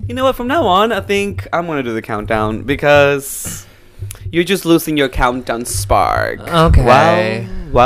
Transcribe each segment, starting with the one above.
You know what? From now on, I think I'm gonna do the countdown because you're just losing your countdown spark. Okay.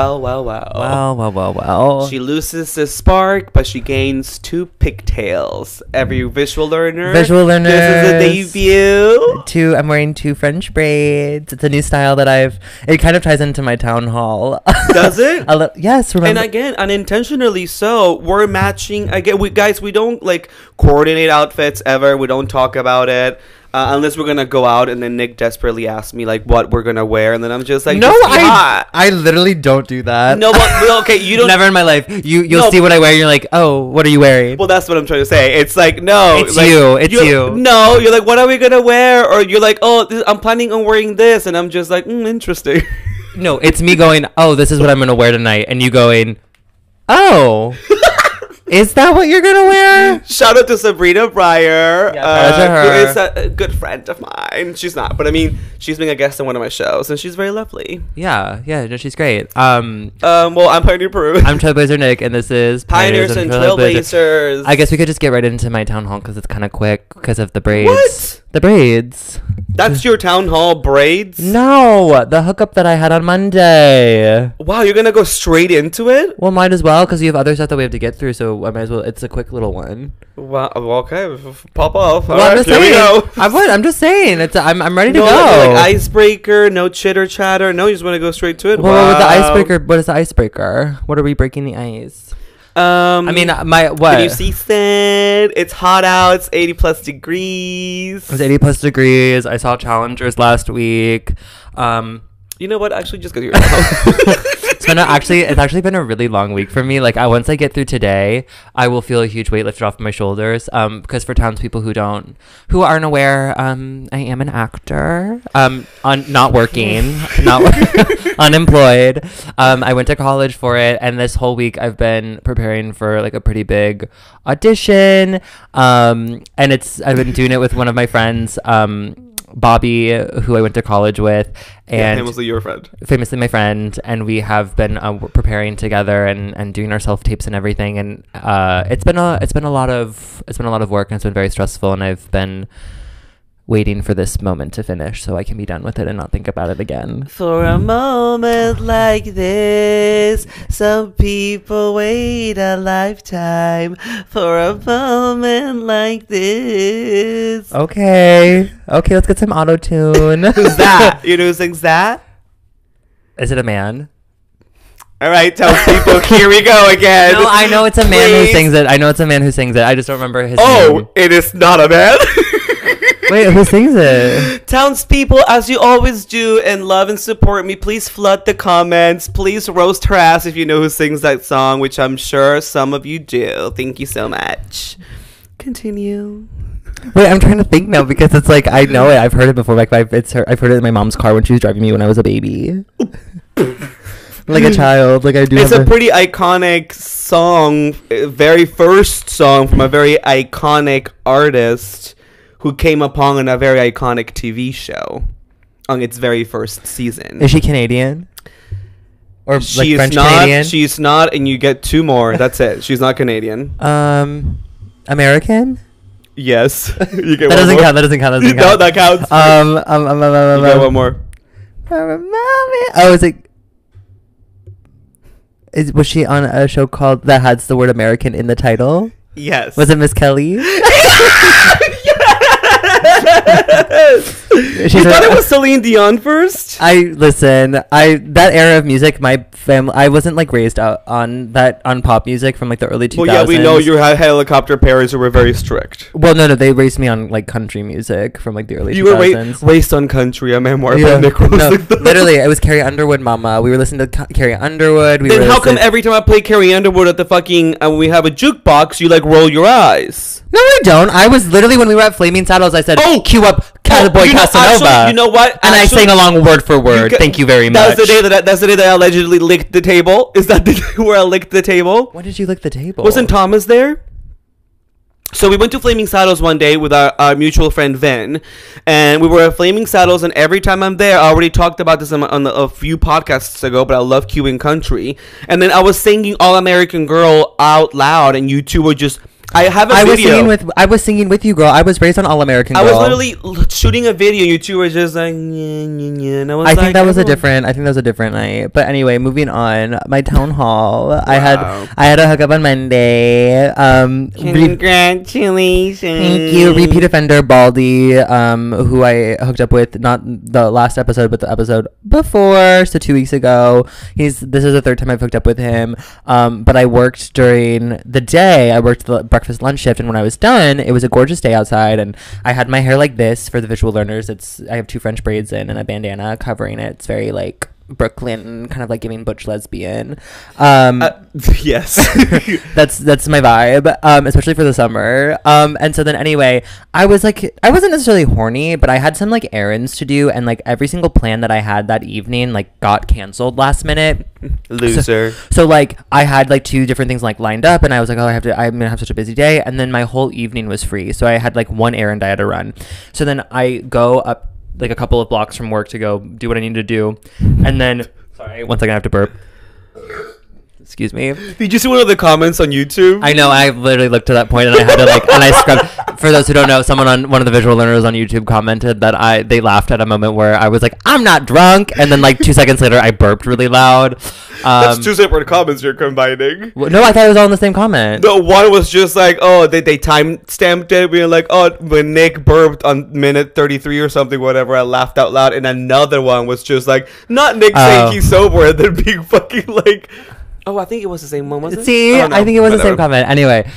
Well. She loses the spark, but she gains 2 pigtails. Every visual learner. This is a debut. I'm wearing 2 French braids. It's a new style that it kind of ties into my town hall. Does it? Yes. Remember. And again, unintentionally so, we're matching. Again, we don't like coordinate outfits ever. We don't talk about it. Unless we're gonna go out, and then Nick desperately asks me like what we're gonna wear, and then I'm just like, no, I literally don't do that. No, but okay, you don't. Never in my life. You'll see what I wear. And you're like, oh, what are you wearing? Well, that's what I'm trying to say. It's like no, it's like, you. No, you're like, what are we gonna wear? Or you're like, oh, I'm planning on wearing this, and I'm just like, interesting. No, it's me going, oh, this is what I'm gonna wear tonight, and you going, oh. Is that what you're gonna wear? Shout out to Sabrina Breyer. Yeah, who is a good friend of mine. She's not, but I mean, she's been a guest on one of my shows, and she's very lovely. Yeah, no, she's great. Well, I'm Pioneer Peru. I'm Trailblazer Nick, and this is Pioneers and Trailblazers. I guess we could just get right into my town hall because it's kind of quick because of the braids. What? The braids. That's your town hall braids? No, the hookup that I had on Monday. Wow, you're gonna go straight into it? Well, might as well, because you have other stuff that we have to get through, so I might as well. It's a quick little one. Wow. Okay. Pop off. Well, I'm just saying. I'm just saying. I'm ready to go. Like icebreaker, no chitter chatter. No, you just want to go straight to it. Well, wow. With the icebreaker, what is the icebreaker? What are we breaking the ice? I mean, what? Can you see Sid? It's hot out. It's 80 plus degrees. It's 80 plus degrees. I saw Challengers last week. You know what? Actually, just go to your house. It's actually been a really long week for me. Like, once I get through today, I will feel a huge weight lifted off my shoulders. Because for townspeople who aren't aware, I am an actor. Not working, unemployed. I went to college for it, and this whole week I've been preparing for like a pretty big audition. And I've been doing it with one of my friends. Bobby, who I went to college with, and famously your friend, famously my friend, and we have been preparing together and doing our self tapes and everything, and it's been a lot of work, and it's been very stressful, and I've been waiting for this moment to finish so I can be done with it and not think about it again. For a moment like this, some people wait a lifetime. For a moment like this. Okay, let's get some auto-tune. Who's that? You know who sings that? Is it a man? All right, tell people, here we go again. No, I know it's a man who sings it. I just don't remember his name. Oh, it is not a man? Wait, who sings it? Townspeople, as you always do, and love and support me, please flood the comments. Please roast her ass if you know who sings that song, which I'm sure some of you do. Thank you so much. Continue. Wait, I'm trying to think now because it's like I know it. I've heard it before. Like I've heard it in my mom's car when she was driving me when I was a baby. Like a child. Like I do. It's a pretty iconic song. Very first song from a very iconic artist who came upon in a very iconic TV show on its very first season. Is she Canadian? Or she like French not, Canadian? She's not, and you get 2 more. That's it. She's not Canadian. American? Yes. You get that one doesn't more. count. That doesn't count. No, that counts. You get one more. Oh, was she on a show called that has the word American in the title? Yes. Was it Miss Kelly? You thought it was Celine Dion first? That era of music, my family, I wasn't like raised out on pop music from like the early 2000s. Well, yeah, we know you had helicopter parents who were very strict. Well, no, they raised me on like country music from like the early 2000s. You were raised on country, a memoir by Nick. No, literally, it was Carrie Underwood, mama. We were listening to Carrie Underwood. Then how come every time I play Carrie Underwood at the fucking, and we have a jukebox, you like roll your eyes? No, I don't. I was literally, when we were at Flaming Saddles, I said, cue up Cowboy Casanova. Actually, you know what? And I sang along word for word. Thank you very much. That's the day that I allegedly licked the table. Is that the day where I licked the table? When did you lick the table? Wasn't Thomas there? So we went to Flaming Saddles one day with our mutual friend Vin, and we were at Flaming Saddles, and every time I'm there, I already talked about this on a few podcasts ago, but I love queuing country. And then I was singing All American Girl out loud, and you two were just I have a I video. was singing with you, girl. I was raised on All American Girl. I was literally shooting a video. You two were just like, and I was think that was a different night. But anyway, moving on. My town hall. Wow. I had a hookup on Monday. Congratulations. Thank you. Repeat offender Baldy, who I hooked up with not the last episode, but the episode before, so 2 weeks ago. This is the third time I've hooked up with him. But I worked during the day. I worked the breakfast lunch shift, and when I was done, it was a gorgeous day outside, and I had my hair like this. For the visual learners, I have 2 French braids in and a bandana covering it. It's very like Brooklyn, kind of like giving butch lesbian. Yes. that's my vibe, especially for the summer. And so then anyway, I wasn't necessarily horny, but I had some like errands to do, and like every single plan that I had that evening like got canceled last minute. Loser. So like I had like 2 different things like lined up, and I was like, I'm gonna have such a busy day, and then my whole evening was free, so I had like one errand I had to run. So then I go up like a couple of blocks from work to go do what I need to do, and then sorry, 1 second, I have to burp. Excuse me. Did you see one of the comments on YouTube? I know, I literally looked to that point and I had to like, and I scrubbed. For those who don't know, someone on one of the visual learners on YouTube commented that they laughed at a moment where I was like, I'm not drunk, and then like 2 seconds later I burped really loud. That's 2 separate comments you're combining. No, I thought it was all in the same comment. The one was just like, oh, they time stamped it. We were like, oh, when Nick burped on minute 33 or something, whatever, I laughed out loud. And another one was just like, not Nick saying he's sober and then being fucking like, oh, I think it was the same one, was it? See, I think it was the same comment. Anyway,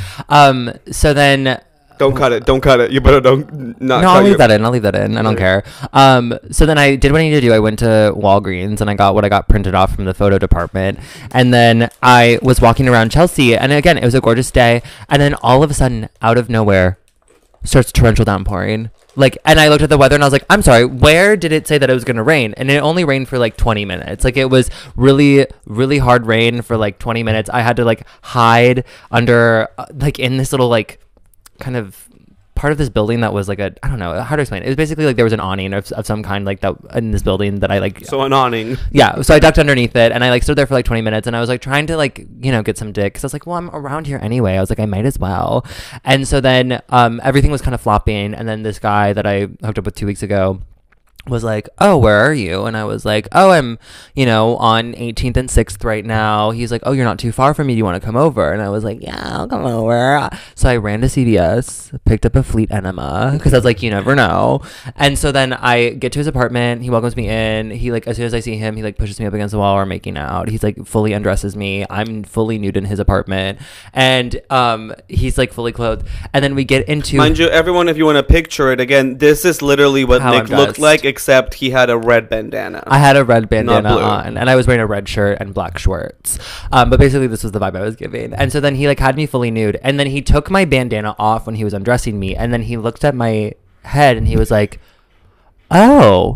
so then... Don't cut it. You better don't not. No, I'll leave that in. I don't care. So then I did what I needed to do. I went to Walgreens and I got what I got printed off from the photo department. And then I was walking around Chelsea, and again, it was a gorgeous day. And then all of a sudden, out of nowhere, starts torrential downpouring. Like, and I looked at the weather and I was like, I'm sorry, where did it say that it was going to rain? And it only rained for like 20 minutes. Like, it was really, really hard rain for like 20 minutes. I had to like hide under, like in this little like kind of part of this building that was like I don't know how to explain it. It was basically like there was an awning of some kind like that in this building that I like. So an awning. Yeah. So I ducked underneath it and I like stood there for like 20 minutes and I was like trying to like, you know, get some dick. Cause I was like, well, I'm around here anyway. I was like, I might as well. And so then everything was kind of flopping. And then this guy that I hooked up with 2 weeks ago was like, oh, where are you? And I was like, oh, I'm, you know, on 18th and 6th right now. He's like, oh, you're not too far from me. Do you want to come over? And I was like, yeah, I'll come over. So I ran to CVS, picked up a Fleet enema because I was like, you never know. And so then I get to his apartment. He welcomes me in. He like, as soon as I see him, he like pushes me up against the wall. We're making out. He's like fully undresses me. I'm fully nude in his apartment. And he's like fully clothed. And then we get into... Mind you, everyone, if you want to picture it, again, this is literally what Nick looked like, except he had a red bandana. I had a red bandana on, and I was wearing a red shirt and black shorts. But basically, this was the vibe I was giving. And so then he like had me fully nude, and then he took my bandana off when he was undressing me, and then he looked at my head and he was like, "Oh,"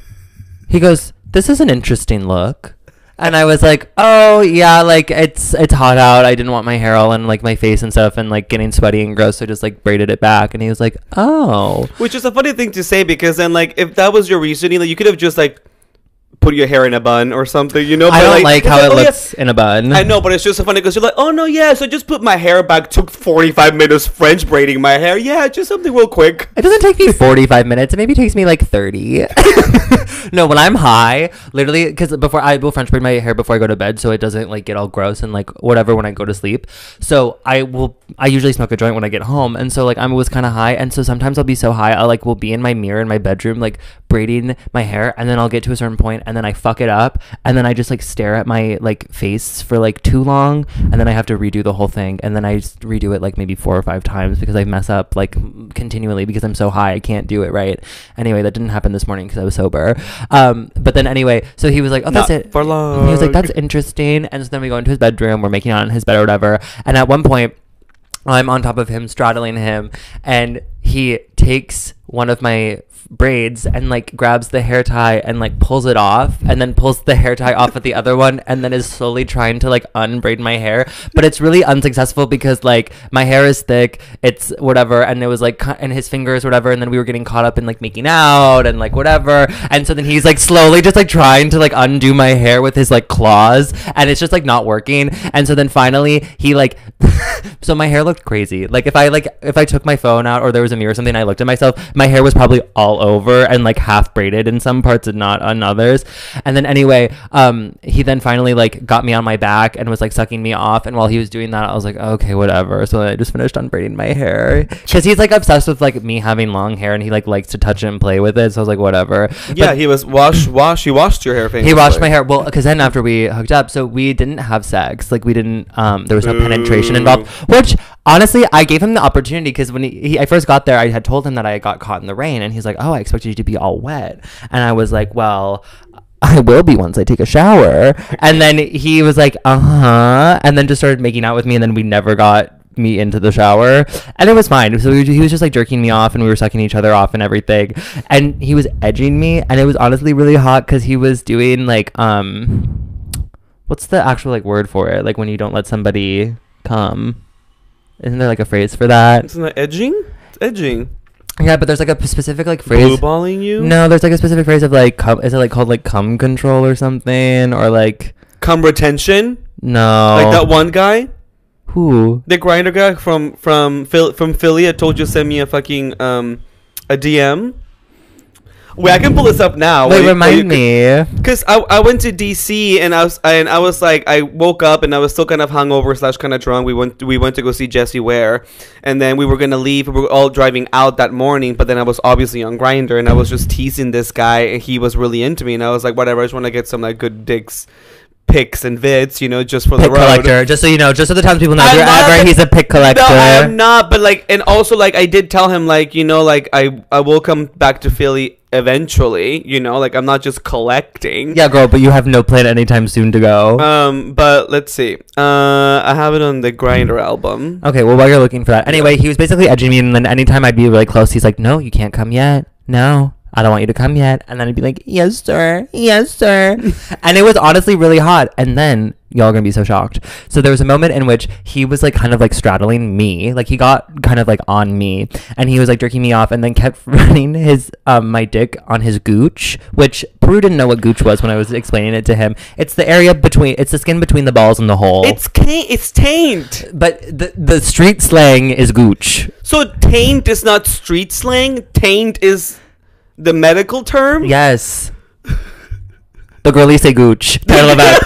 he goes, "This is an interesting look." And I was like, oh, yeah, like, it's hot out. I didn't want my hair all in, like, my face and stuff and, like, getting sweaty and gross. So I just, like, braided it back. And he was like, oh. Which is a funny thing to say because then, like, if that was your reasoning, like, you could have just, like, put your hair in a bun or something, you know? I don't like how it looks in a bun. I know, but it's just so funny because you're like, oh, no, yeah, so I just put my hair back, took 45 minutes French braiding my hair. Yeah, just something real quick. It doesn't take me 45 minutes. It maybe takes me like 30. No, when I'm high, literally, because before I will French braid my hair before I go to bed so it doesn't like get all gross and like whatever when I go to sleep. So I usually smoke a joint when I get home. And so like I was kind of high. And so sometimes I'll be so high, I like will be in my mirror in my bedroom, like braiding my hair. And then I'll get to a certain point and then I fuck it up. And then I just like stare at my like face for like too long. And then I have to redo the whole thing. And then I just redo it like maybe 4 or 5 times because I mess up like continually because I'm so high. I can't do it right. Anyway, that didn't happen this morning because I was sober. But then anyway, so he was like, oh, that's it. For long. He was like, that's interesting. And so then we go into his bedroom. We're making out in his bed or whatever. And at one point, I'm on top of him, straddling him. And he takes one of my braids and like grabs the hair tie and like pulls it off and then pulls the hair tie off at the other one and then is slowly trying to like unbraid my hair, but it's really unsuccessful because like my hair is thick, it's whatever, and it was like and his fingers whatever, and then we were getting caught up in like making out and like whatever, and so then he's like slowly just like trying to like undo my hair with his like claws, and it's just like not working. And so then finally he like so my hair looked crazy. Like if I took my phone out or there was a mirror or something, I looked at myself, my hair was probably all over and like half braided in some parts and not on others. And then anyway, he then finally like got me on my back and was like sucking me off, and while he was doing that I was like, okay, whatever. So I just finished unbraiding my hair because he's like obsessed with like me having long hair and he like likes to touch it and play with it. So I was like, whatever. Yeah, but he was he washed your hair. He washed my hair. Well, because then after we hooked up, so we didn't have sex. Like we didn't. There was no penetration involved. Which honestly, I gave him the opportunity because when I first got there, I had told him that I got caught in the rain, and he's like, "Oh, I expected you to be all wet," and I was like, "Well, I will be once I take a shower." And then he was like, and then just started making out with me, and then we never got me into the shower, and it was fine. So he was just like jerking me off and we were sucking each other off and everything, and he was edging me, and it was honestly really hot because he was doing like what's the actual like word for it, like when you don't let somebody come, isn't there like a phrase for that? Isn't that edging? It's edging. Yeah, but there's like a specific like phrase. Blue balling you? No, there's like a specific phrase of like is it like called like cum control or something, or like cum retention? No, like that one guy. Who? The grinder guy from Philly. I told you to send me a fucking a DM. Wait, I can pull this up now. Wait, remind me. Because I went to DC and I was like, I woke up and I was still kind of hungover / kind of drunk. We went to go see Jessie Ware, and then we were gonna leave. We were all driving out that morning, but then I was obviously on Grindr and I was just teasing this guy, and he was really into me, and I was like, whatever, I just want to get some like good dicks. Pics and vids, you know, just for the road. Collector, just so you know, just so the townspeople know, he's a pic collector. No, I'm not, but like, and also like, I did tell him like, you know, like I will come back to Philly eventually, you know, like I'm not just collecting. Yeah, girl, but you have no plan anytime soon to go. But let's see. I have it on the Grindr album. Okay, well, while you're looking for that, anyway, he was basically edging me, and then anytime I'd be really close, he's like, "No, you can't come yet. No, I don't want you to come yet." And then I'd be like, "Yes, sir. Yes, sir." And it was honestly really hot. And then y'all are gonna be so shocked. So there was a moment in which he was like kind of like straddling me, like he got kind of like on me, and he was like jerking me off, and then kept running his my dick on his gooch, which Peru didn't know what gooch was when I was explaining it to him. It's the area between, it's the skin between the balls and the hole. It's taint. But the street slang is gooch. So taint is not street slang. Taint is the medical term. Yes. The girlies say gooch. Title of that.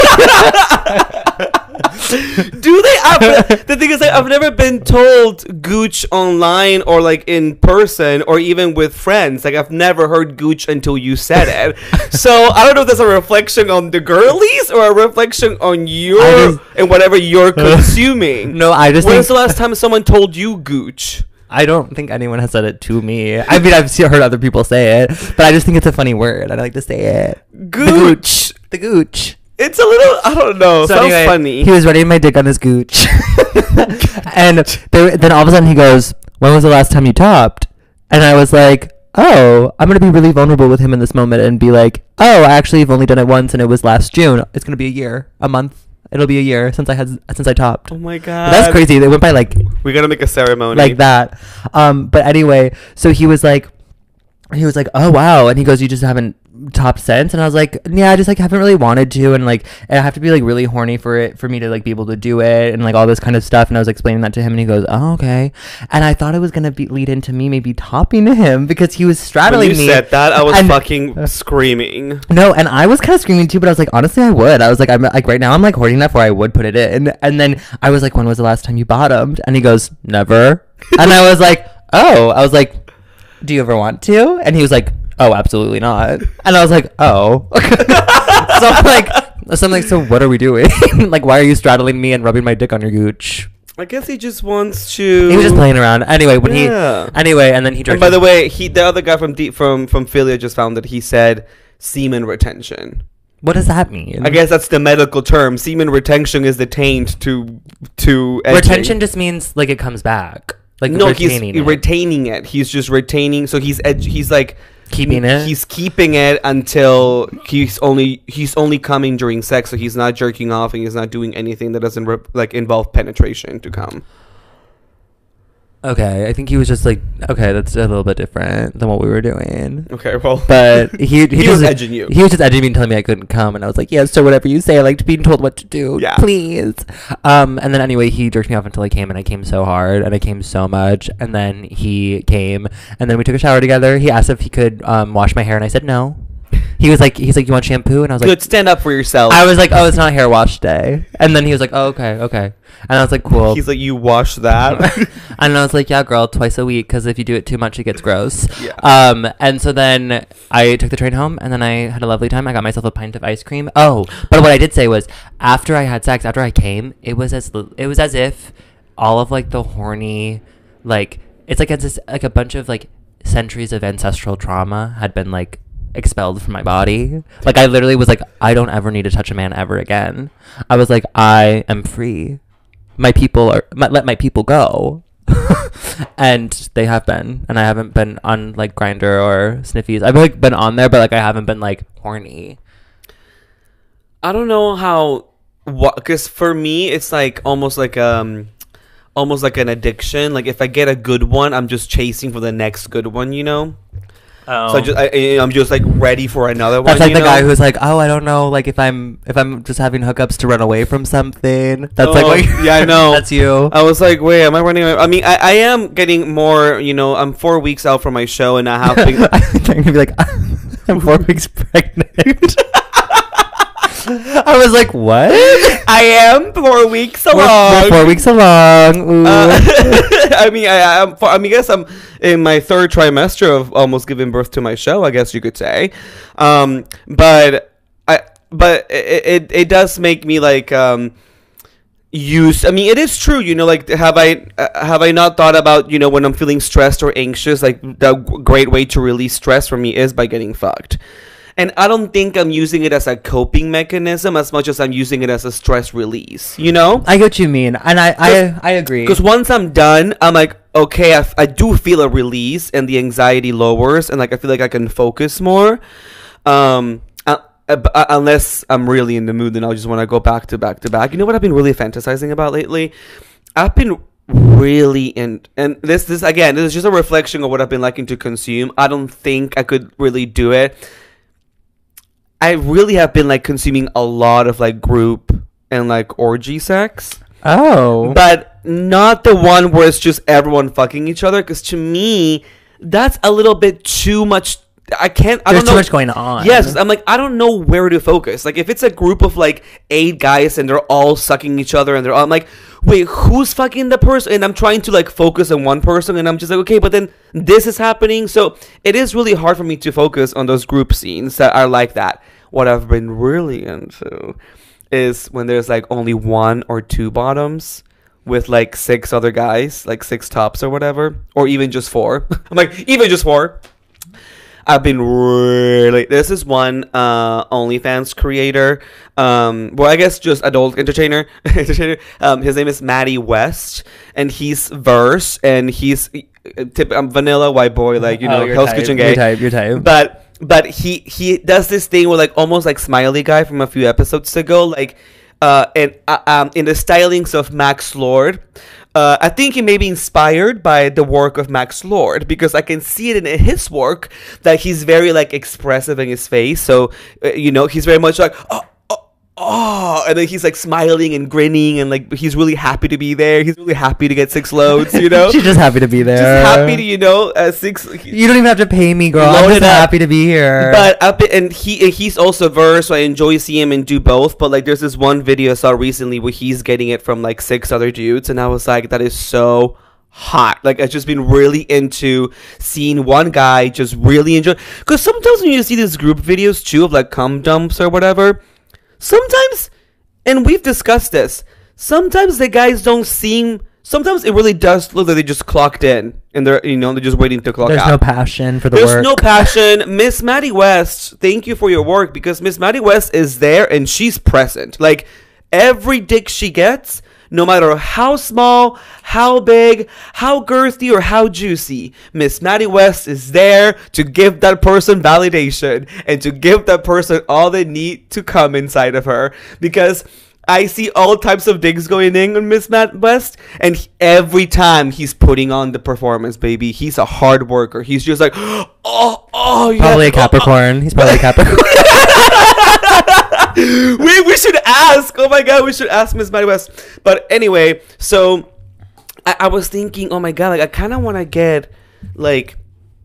Do they? The thing is, like, I've never been told gooch online or like in person or even with friends. Like, I've never heard gooch until you said it. So I don't know if that's a reflection on the girlies or a reflection on your and whatever you're consuming. No, I just. When's the last time someone told you gooch? I don't think anyone has said it to me. I mean, I've heard other people say it, but I just think it's a funny word. I like to say it. Gooch. The gooch. It's a little, I don't know. So sounds anyway, funny. He was running my dick on his gooch. And then all of a sudden he goes, "When was the last time you topped?" And I was like, "Oh, I'm going to be really vulnerable with him in this moment and be like, oh, I actually have only done it once and it was last June. It's going to be a year, a month. It'll be a year since I topped." Oh my God. But that's crazy. They went by like, we got to make a ceremony. Like that. But anyway, so he was like, "Oh, wow." And he goes, "You just haven't topped since?" And I was like, "Yeah, I just like haven't really wanted to, and like I have to be like really horny for me to like be able to do it and like all this kind of stuff." And I was explaining that to him, and he goes, "Oh, okay." And I thought it was gonna lead into me maybe topping him because he was straddling me. When you said that, I was fucking screaming. No, and I was kind of screaming too, but I was like, honestly, I would. I was like, I'm like right now, I'm like horny enough where I would put it in. And then I was like, "When was the last time you bottomed?" And he goes, "Never." And I was like, "Oh," I was like, "Do you ever want to?" And he was like, "Oh, absolutely not." And I was like, "Oh." So I'm like, so what are we doing? Like, why are you straddling me and rubbing my dick on your gooch? I guess he just wants to. He was just playing around. Anyway, and then he. And by the way, the other guy from Philly, I just found that he said semen retention. What does that mean? I guess that's the medical term. Semen retention is the taint to edging. Retention just means like it comes back. Like no, retaining he's it. retaining it. He's just retaining. So he's like Keeping it? He's keeping it until he's only coming during sex. So he's not jerking off and he's not doing anything that doesn't like involve penetration to come. Okay, I think he was just like, okay, that's a little bit different than what we were doing. Okay, well, But he was just edging you. He was just edging me and telling me I couldn't come, and I was like, yes, so whatever you say. I liked being told what to do. Yeah. Please. And then anyway, he jerked me off until I came, and I came so hard, and I came so much, and then he came, and then we took a shower together. He asked if he could wash my hair, and I said no. He's like, you want shampoo? And I was like, good, stand up for yourself. I was like, oh, it's not hair wash day. And then he was like, oh, okay. And I was like, cool. He's like, you wash that? And I was like, yeah, girl, twice a week, because if you do it too much, it gets gross. Yeah. And so then I took the train home, and then I had a lovely time. I got myself a pint of ice cream. Oh, but what I did say was, after I had sex, after I came, it was as if all of like the horny, like it's like a bunch of like centuries of ancestral trauma had been like expelled from my body. Like I literally was like, I don't ever need to touch a man ever again. I was like, I am free. Let my people go. And they have been, and I haven't been on like Grindr or Sniffies. I've like been on there, but like I haven't been like horny. I don't know because for me it's like almost like an addiction. Like if I get a good one, I'm just chasing for the next good one, you know. Oh. So I'm just like ready for another one. That's like the guy who's like, oh, I don't know, like if I'm just having hookups to run away from something. That's like yeah, I know. That's you. I was like, wait, am I running away? I mean, I am getting more. You know, I'm 4 weeks out from my show, and I have. I think I'm gonna be like, I'm 4 weeks pregnant. I was like, what? I am 4 weeks along. We're 4 weeks along. Ooh. I mean, I guess I'm in my third trimester of almost giving birth to my show, I guess you could say. But it does make me like use. I mean, it is true, you know. Like, have I not thought about, you know, when I'm feeling stressed or anxious, like the great way to release stress for me is by getting fucked. And I don't think I'm using it as a coping mechanism as much as I'm using it as a stress release, you know? I get what you mean. And I agree. Because once I'm done, I'm like, okay, I do feel a release and the anxiety lowers and like I feel like I can focus more. Unless I'm really in the mood, then I'll just want to go back to back to back. You know what I've been really fantasizing about lately? I've been really and this again, this is just a reflection of what I've been liking to consume. I don't think I could really do it. I really have been like consuming a lot of like group and like orgy sex. Oh. But not the one where it's just everyone fucking each other, because to me that's a little bit too much. There's too much going on. Yes, I'm like, I don't know where to focus. Like if it's a group of like 8 guys and they're all sucking each other and I'm like, wait, who's fucking the person? And I'm trying to like focus on one person and I'm just like, okay, but then this is happening. So it is really hard for me to focus on those group scenes that are like that. What I've been really into is when there's like only 1 or 2 bottoms with like 6 other guys, like 6 tops or whatever, or even just 4. I'm like, even just 4. I've been really. This is one OnlyFans creator. Well, I guess just adult entertainer. His name is Matty West, and he's verse, and he's vanilla white boy, like, you know, Hell's Kitchen gay. Your type. But he does this thing where like almost like Smiley Guy from a few episodes ago, like in the stylings of Max Lord. I think he may be inspired by the work of Max Lord, because I can see it in his work that he's very like expressive in his face. So you know, he's very much like oh, and then he's like smiling and grinning and like he's really happy to be there. He's really happy to get 6 loads, you know. She's just happy to be there. Just happy to, you know, 6. You don't even have to pay me, girl. I'm just happy to be here. But he's also verse, so I enjoy seeing him and do both. But like, there's this one video I saw recently where he's getting it from like 6 other dudes, and I was like, that is so hot. Like, I've just been really into seeing one guy just really enjoy. Because sometimes when you see these group videos too of like cum dumps or whatever, sometimes, and we've discussed this, sometimes the guys don't seem. Sometimes it really does look like they just clocked in and they're just waiting to clock out. There's no passion for the work. There's no passion. Miss Maddie West, thank you for your work, because Miss Maddie West is there and she's present. Like, every dick she gets, no matter how small, how big, how girthy, or how juicy, Miss Maddie West is there to give that person validation and to give that person all they need to come inside of her. Because I see all types of digs going in on Miss Matt West, and every time he's putting on the performance, baby, he's a hard worker. He's just like, oh, yeah. Probably a Capricorn. He's probably a Capricorn. we should ask. Oh my god, we should ask Miss Maddie West. But anyway, so I was thinking, oh my god, like I kind of want to get like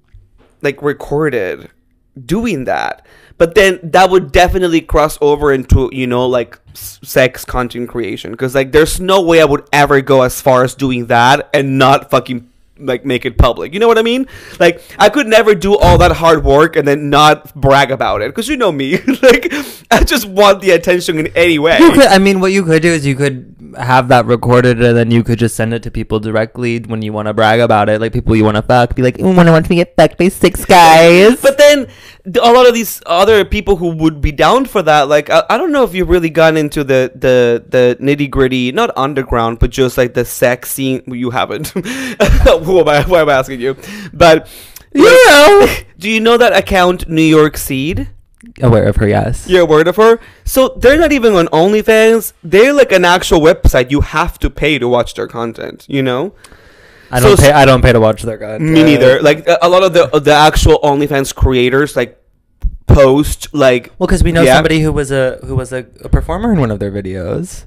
recorded doing that. But then that would definitely cross over into, you know, like sex content creation. Because, like, there's no way I would ever go as far as doing that and not fucking, like, make it public. You know what I mean? Like, I could never do all that hard work and then not brag about it. Because you know me. Like, I just want the attention in any way. What you could do is you could have that recorded and then you could just send it to people directly when you want to brag about it. Like, people you want to fuck. Be like, you want to watch me get fucked by 6 guys. But then a lot of these other people who would be down for that, like, I don't know if you've really gotten into the nitty gritty, not underground, but just like the sex scene. You haven't. Why am I asking you? But You know. Do you know that account New York Seed? Aware of her, yes. You're aware of her? So they're not even on OnlyFans. They're like an actual website. You have to pay to watch their content, you know? I don't pay to watch their content. Me neither. Like a lot of the actual OnlyFans creators like post like, well, because we know somebody who was a performer in one of their videos.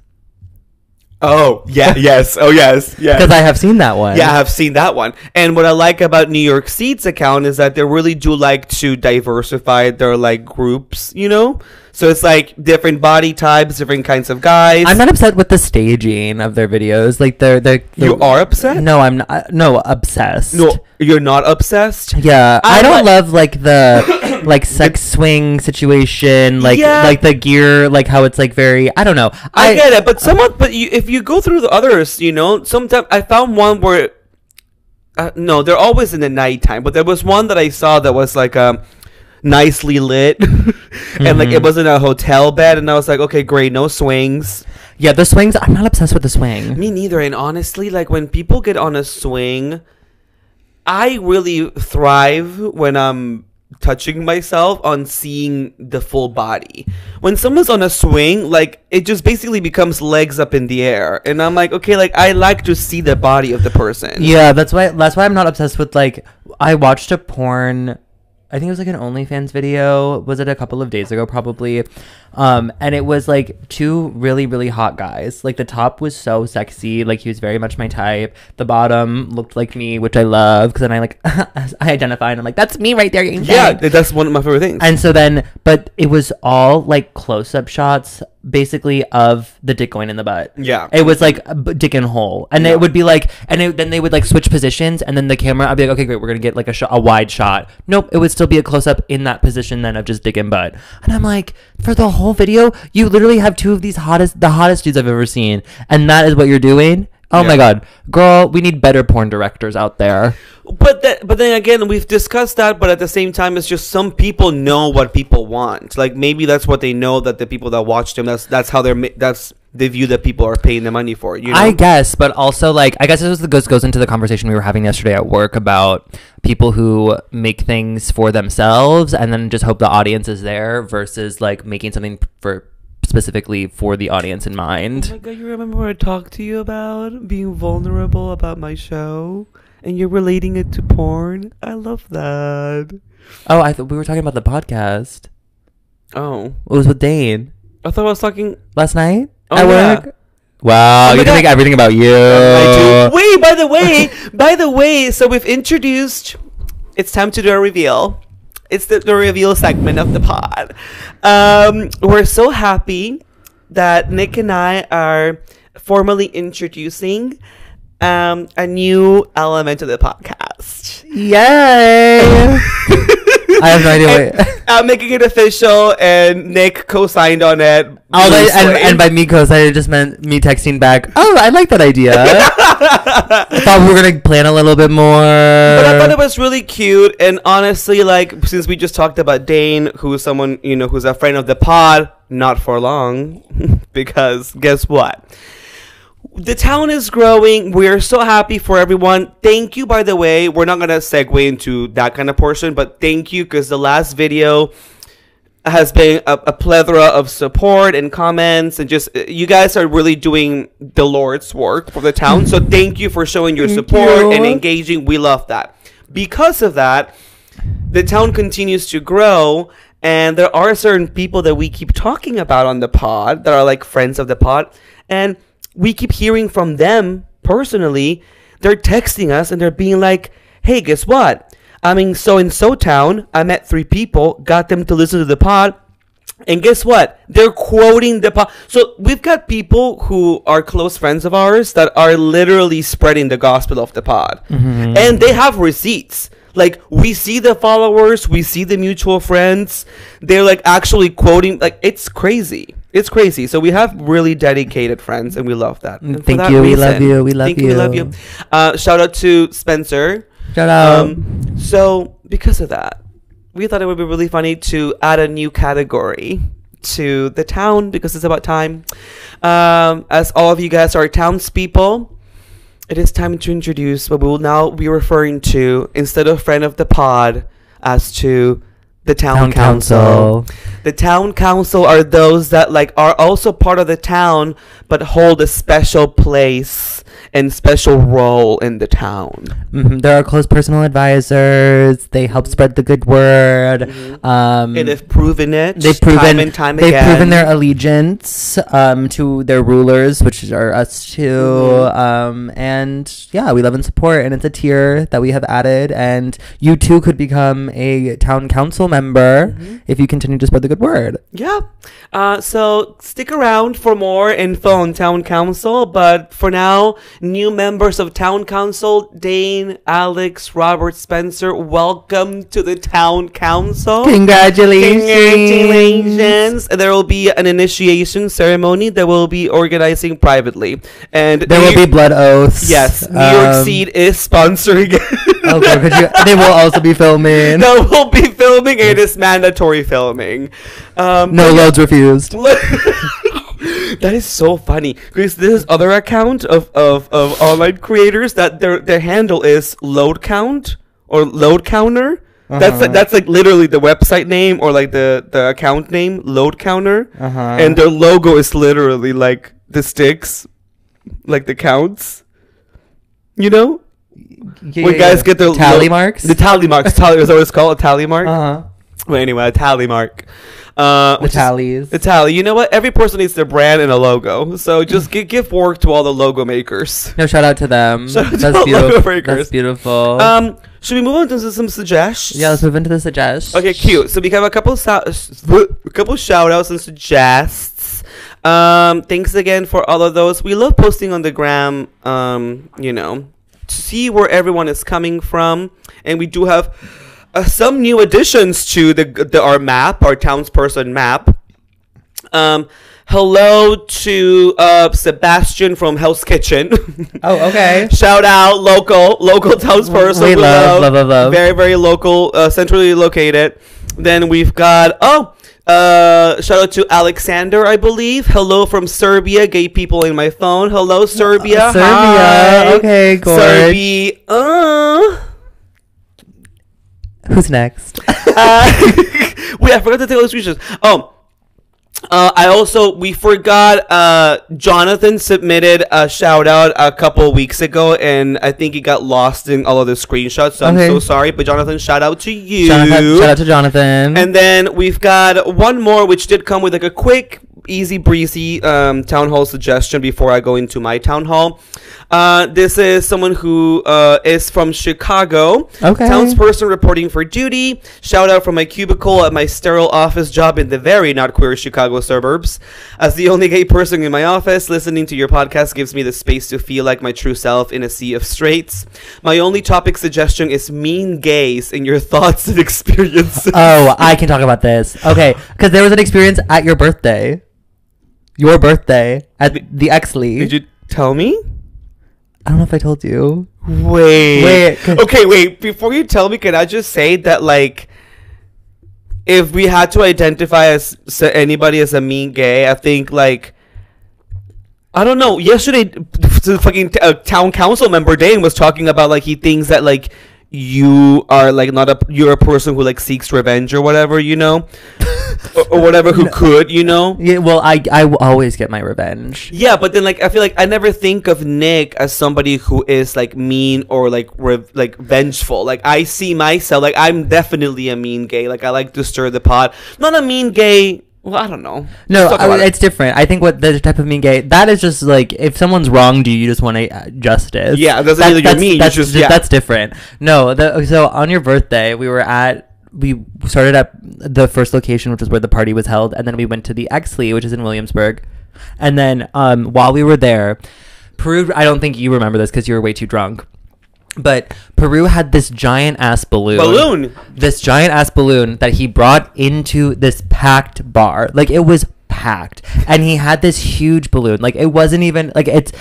Oh, yeah, yes. Oh, yes. Yeah. Because I have seen that one. Yeah, I have seen that one. And what I like about New York Seed's account is that they really do like to diversify their, like, groups, you know? So it's, like, different body types, different kinds of guys. I'm not upset with the staging of their videos. Like, they're You are upset? No, I'm not. No, obsessed. No, you're not obsessed? Yeah. I don't love, like, the, like, sex swing situation. Like, like the gear, like, how it's, like, very, I don't know. I get it, but if you go through the others, you know, sometimes I found one where, no, they're always in the nighttime, but there was one that I saw that was, like, nicely lit and like it was in a hotel bed, and I was like, okay, great, no swings. Yeah, the swings, I'm not obsessed with the swing. Me neither. And honestly, like, when people get on a swing, I really thrive when I'm touching myself on seeing the full body. When someone's on a swing, like, it just basically becomes legs up in the air, and I'm like, okay, like, I like to see the body of the person. Yeah, that's why I'm not obsessed with, like, I watched a porn, I think it was like an OnlyFans video. Was it a couple of days ago, probably? And it was like 2 really, really hot guys. Like, the top was so sexy. Like, he was very much my type. The bottom looked like me, which I love. Because then I identify and I'm like, that's me right there. Yeah, that's one of my favorite things. And so then, but it was all like close-up shots, basically, of the dick going in the butt. Yeah. It was like dick in hole. And it would be like, then they would like switch positions, and then the camera, I'd be like, okay, great, we're going to get like a wide shot. Nope, it would still be a close-up in that position then of just dick and butt. And I'm like, for the whole video, you literally have 2 of the hottest dudes I've ever seen, and that is what you're doing? Oh my god, girl, we need better porn directors out there. But then again, we've discussed that, but at the same time, it's just some people know what people want. Like, maybe that's what they know, that the people that watch them, that's how that's the view that people are paying the money for, you know? I guess, but also, like, I guess this goes into the conversation we were having yesterday at work about people who make things for themselves and then just hope the audience is there versus, like, making something specifically for the audience in mind. Oh my god, you remember what I talked to you about? Being vulnerable about my show? And you're relating it to porn? I love that. Oh, I thought we were talking about the podcast. Oh. It was with Dane. I thought I was talking... Last night? Oh, at yeah. work? Wow, you think everything about you. I do. Wait, by the way, so we've introduced... It's time to do a reveal. It's the reveal segment of the pod. We're so happy that Nick and I are formally introducing a new element of the podcast. Yay! I have no idea. I'm making it official, and Nick co-signed on it. And by me co-signing, it just meant me texting back, oh, I like that idea. I thought we were going to plan a little bit more. But I thought it was really cute, and honestly, like, since we just talked about Dane, who's someone, you know, who's a friend of the pod, not for long, because guess what? The town is growing. We're so happy for everyone. Thank you, by the way. We're not going to segue into that kind of portion, but thank you, because the last video has been a plethora of support and comments, and just you guys are really doing the Lord's work for the town. So thank you for showing your support and engaging. We love that. Because of that, the town continues to grow, and there are certain people that we keep talking about on the pod that are like friends of the pod, and we keep hearing from them personally. They're texting us and they're being like, hey, guess what? I'm in so-and-so town. I met 3 people, got them to listen to the pod. And guess what? They're quoting the pod. So we've got people who are close friends of ours that are literally spreading the gospel of the pod. Mm-hmm. And they have receipts. Like, we see the followers, we see the mutual friends. They're like actually quoting. Like, it's crazy. It's crazy. So we have really dedicated friends, and we love that. And Thank you. We love you. We love you. We love you. Shout out to Spencer. Shout out. So because of that, we thought it would be really funny to add a new category to the town, because it's about time. As all of you guys are townspeople, it is time to introduce what we will now be referring to, instead of friend of the pod, as to the town council. The town council are those that like are also part of the town, but hold a special place and special role in the town. Mm-hmm. There are close personal advisors. They help spread the good word. Mm-hmm. And they've proven it. They've proven time and time again. They've proven their allegiance to their rulers, which are us too. Mm-hmm. And yeah, we love and support. And it's a tier that we have added. And you too could become a town council member if you continue to spread the good word. Yeah. So stick around for more info on town council. But for now, new members of town council, Dane, Alex, Robert, Spencer, welcome to the town council. Congratulations. There will be an initiation ceremony that we'll be organizing privately, and there will be blood oaths. Yes, New York Seed is sponsoring it. Okay, they will also be filming. They will be filming. It is mandatory filming. No loads refused. That is so funny, because this other account of online creators that their handle is load count or load counter. That's like literally the website name, or like the account name, load counter. And their logo is literally like the sticks, like the counts. You know, when guys get their tally marks. The tally marks. Tally is always called a tally mark. Well, anyway, a tally mark. The tallies. The tally. You know what? Every person needs their brand and a logo. So just give work to all the logo makers. No, shout out to them. That's beautiful. Logo makers. That's beautiful. Should we move on to some suggestions? Yeah, let's move into the suggestions. Okay, cute. So we have a couple shout outs and suggests. Thanks again for all of those. We love posting on the gram, you know, to see where everyone is coming from. And we do have some new additions to our map, our townsperson map. Hello to Sebastian from Hell's Kitchen. Oh, okay. Shout out, local townsperson. We love. Very, very local, centrally located. Then we've got shout out to Alexander, I believe. Hello from Serbia. Gay people in my phone. Hello, Serbia. Serbia. Hi. Okay, gorge. Serbia. Who's next? Wait, I forgot to tell those screenshots. We forgot, Jonathan submitted a shout out a couple weeks ago, and I think he got lost in all of the screenshots, so okay. I'm so sorry, but Jonathan, shout out to you. Shout out to Jonathan. And then we've got one more, which did come with like a quick, easy breezy town hall suggestion before I go into my town hall. This is someone who is from Chicago. Okay. Townsperson reporting for duty. Shout out from my cubicle at my sterile office job in the very not queer Chicago suburbs. As the only gay person in my office, listening to your podcast gives me the space to feel like my true self in a sea of straights. My only topic suggestion is mean gays and your thoughts and experiences. Oh, I can talk about this. Okay, because there was an experience at your birthday. Your birthday at the Exley. Did you tell me? I don't know if I told you. Wait. Okay, wait. Before you tell me, can I just say that, like, if we had to identify anybody as a mean gay, I think, like, I don't know. Yesterday, the fucking town council member Dane was talking about like he thinks that like you are like you're a person who like seeks revenge or whatever, you know, or whatever who could, you know. Yeah, well, I always get my revenge. Yeah, but then like I feel like I never think of Nick as somebody who is like mean or like like vengeful. Like I see myself like I'm definitely a mean gay. Like I like to stir the pot. Not a mean gay. Well, I don't know. No, it's different. I think what the type of mean gay, that is just like, if someone's wronged you, you just want justice. Yeah, doesn't mean that you're mean. That's different. No, so on your birthday, we started at the first location, which was where the party was held, and then we went to the Exley, which is in Williamsburg. And then while we were there, Peru, I don't think you remember this because you were way too drunk. But Peru had this giant ass balloon. This giant ass balloon that he brought into this packed bar. Like it was packed. And he had this huge balloon. Like it wasn't even like it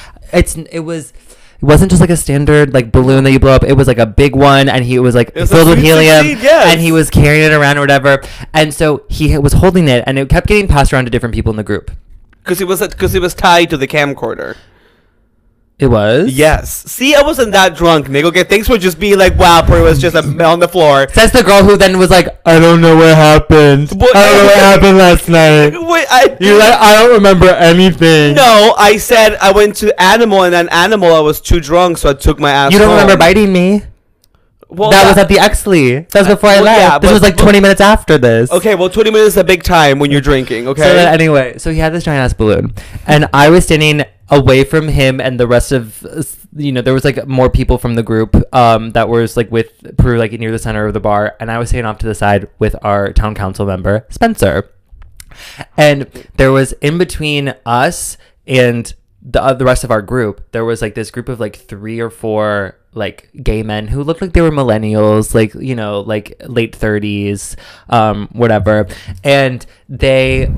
wasn't just like a standard like balloon that you blow up. It was like a big one, and he was like filled with helium, and he was carrying it around or whatever. And so he was holding it, and it kept getting passed around to different people in the group. Because it was tied to the camcorder. It was? Yes. See, I wasn't that drunk, Nick. Okay, thanks for just being like, wow, it was just on the floor. Says the girl who then was like, I don't know what happened. I don't know what happened last night. Wait, you're like, I don't remember anything. No, I said I went to Animal, and then Animal, I was too drunk, so I took my ass You don't home. remember biting me? Well, that was at the Exley. That was before I left. Yeah, this was like 20 minutes after this. Okay, well, 20 minutes is a big time when you're drinking, okay? So then, anyway, so he had this giant ass balloon, and I was standing away from him and the rest of, you know, there was like more people from the group that was like with Peru, like near the center of the bar, and I was standing off to the side with our town council member, Spencer. And there was in between us and the rest of our group, there was like this group of like 3 or 4 like gay men who looked like they were millennials, like, you know, like late 30s, whatever. And they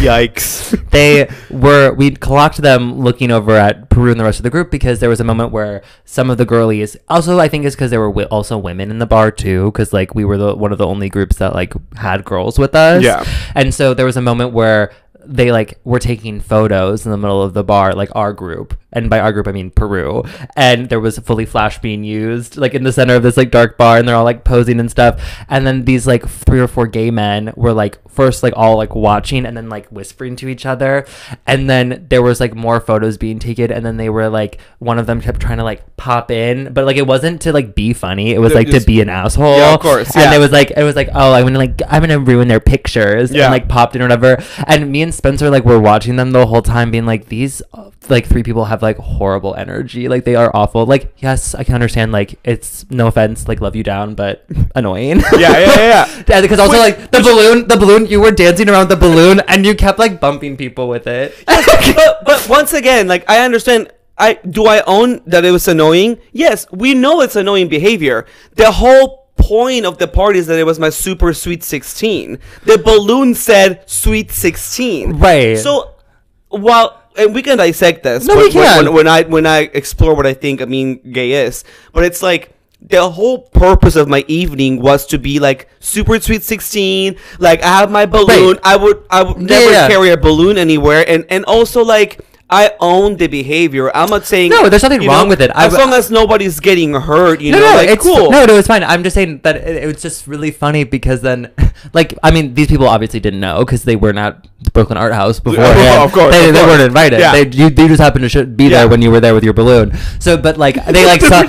we'd clocked them looking over at Peru and the rest of the group, because there was a moment where some of the girlies, also I think it's because there were also women in the bar too, because like we were one of the only groups that like had girls with us. Yeah. And so there was a moment where they like were taking photos in the middle of the bar, like our group, and by our group I mean Peru, and there was fully flash being used like in the center of this like dark bar, and they're all like posing and stuff, and then these like 3 or 4 gay men were like first like all like watching and then like whispering to each other, and then there was like more photos being taken, and then they were like, one of them kept trying to like pop in, but like it wasn't to like be funny, it was like to be an asshole. Yeah, of course. Yeah. And it was like oh, I'm gonna ruin their pictures. Yeah. And like popped in or whatever, and me and Spencer like were watching them the whole time being like, these like 3 people have like horrible energy, like they are awful. Like, yes, I can understand, like, it's no offense, like love you down, but annoying. Yeah. Because also like the balloon, you were dancing around the balloon and you kept like bumping people with it. but once again, like, I understand. I own that it was annoying? Yes, we know it's annoying behavior. The whole point of the party is that it was my super sweet 16. The balloon said sweet 16. Right. So and we can dissect this. No, we can. When I explore what I think a mean gay is, but it's like the whole purpose of my evening was to be like super sweet 16. Like, I have my balloon. Right. I would never carry a balloon anywhere, and also like, I own the behavior. I'm not saying no. There's nothing wrong with it. As long as nobody's getting hurt, no, like, it's cool. No, it's fine. I'm just saying that it was just really funny because then, like, I mean, these people obviously didn't know because they were not the Brooklyn Art House before. Of course, they weren't invited. Yeah. They just happened to be there when you were there with your balloon. So, but like they like saw,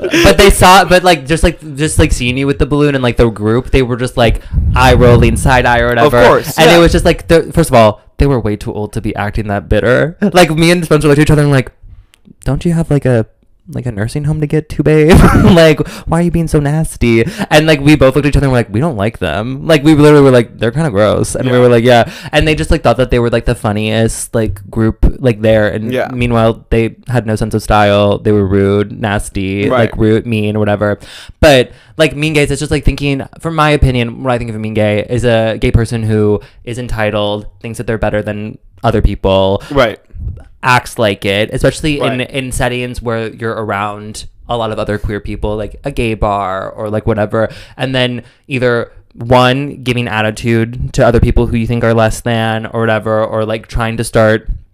but like just like seeing you with the balloon and like the group, they were just like eye rolling, side eye or whatever. Of course, and it was just like first of all, they were way too old to be acting that bitter. Like, me and Spencer looked at each other and like, don't you have like a nursing home to get to, babe? Like, why are you being so nasty? And like, we both looked at each other and were like, we don't like them. Like, we literally were like, they're kind of gross. And we were like, yeah. And they just like thought that they were like the funniest like group like there. And meanwhile, they had no sense of style. They were rude, nasty, like rude, mean, whatever. But like, mean gays, it's just like thinking, from my opinion, what I think of a mean gay is a gay person who is entitled, thinks that they're better than other people. Right. Acts like it, especially in settings where you're around a lot of other queer people, like a gay bar or like whatever, and then either one, giving attitude to other people who you think are less than or whatever, or like trying to start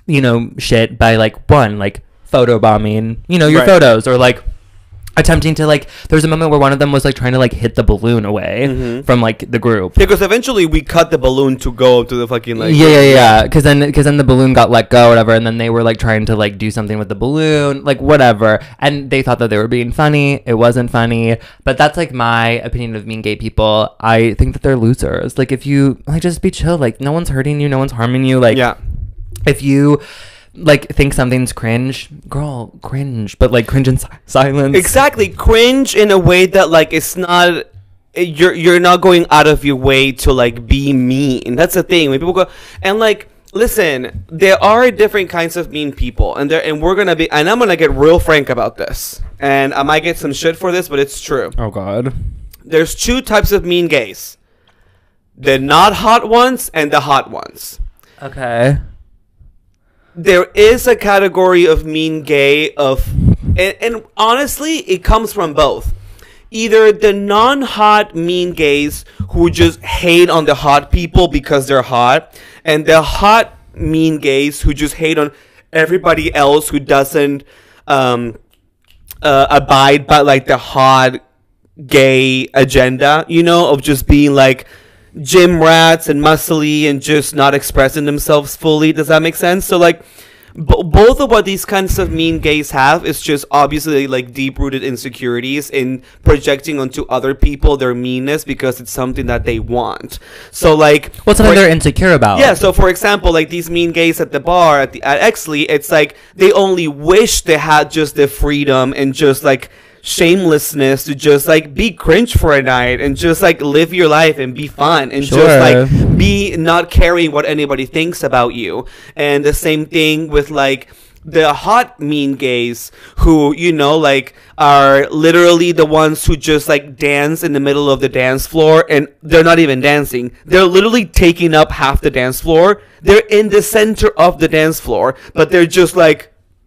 shit by like one, like photo bombing, your Right. photos, or like attempting to like, there was a moment where one of them was like trying to like hit the balloon away Mhm. from like the group. Because eventually we cut the balloon to go to the fucking like. Yeah. Because then the balloon got let go, or whatever, and then they were like trying to like do something with the balloon, like whatever, and they thought that they were being funny. It wasn't funny, but that's like my opinion of mean gay people. I think that they're losers. Like, if you like, just be chill. Like, no one's hurting you, no one's harming you. Like, Yeah. if you like think something's cringe, girl, cringe, but like cringe in silence. Exactly, cringe in a way that like it's not. You're not going out of your way to like be mean. That's the thing when people go and like. Listen, there are different kinds of mean people, and we're gonna be, and I'm gonna get real frank about this, and I might get some shit for this, but it's true. Oh God. There's two types of mean gays: the not hot ones and the hot ones. Okay. There is a category of mean gay and honestly, it comes from both. Either the non-hot mean gays who just hate on the hot people because they're hot, and the hot mean gays who just hate on everybody else who doesn't abide by like the hot gay agenda, of just being like gym rats and muscly and just not expressing themselves fully. Does that make sense? So like both of what these kinds of mean gays have is just obviously like deep-rooted insecurities in projecting onto other people their meanness because it's something that they want. So like What's something they're insecure about? yeah, so for example, like these mean gays at the bar at Exley, it's like they only wish they had just the freedom and just like shamelessness to just like be cringe for a night and just like live your life and be fun and Sure. just like be not caring what anybody thinks about you. And the same thing with like the hot mean gays who like are literally the ones who just like dance in the middle of the dance floor, and they're not even dancing, they're literally taking up half the dance floor. They're in the center of the dance floor, but they're just like.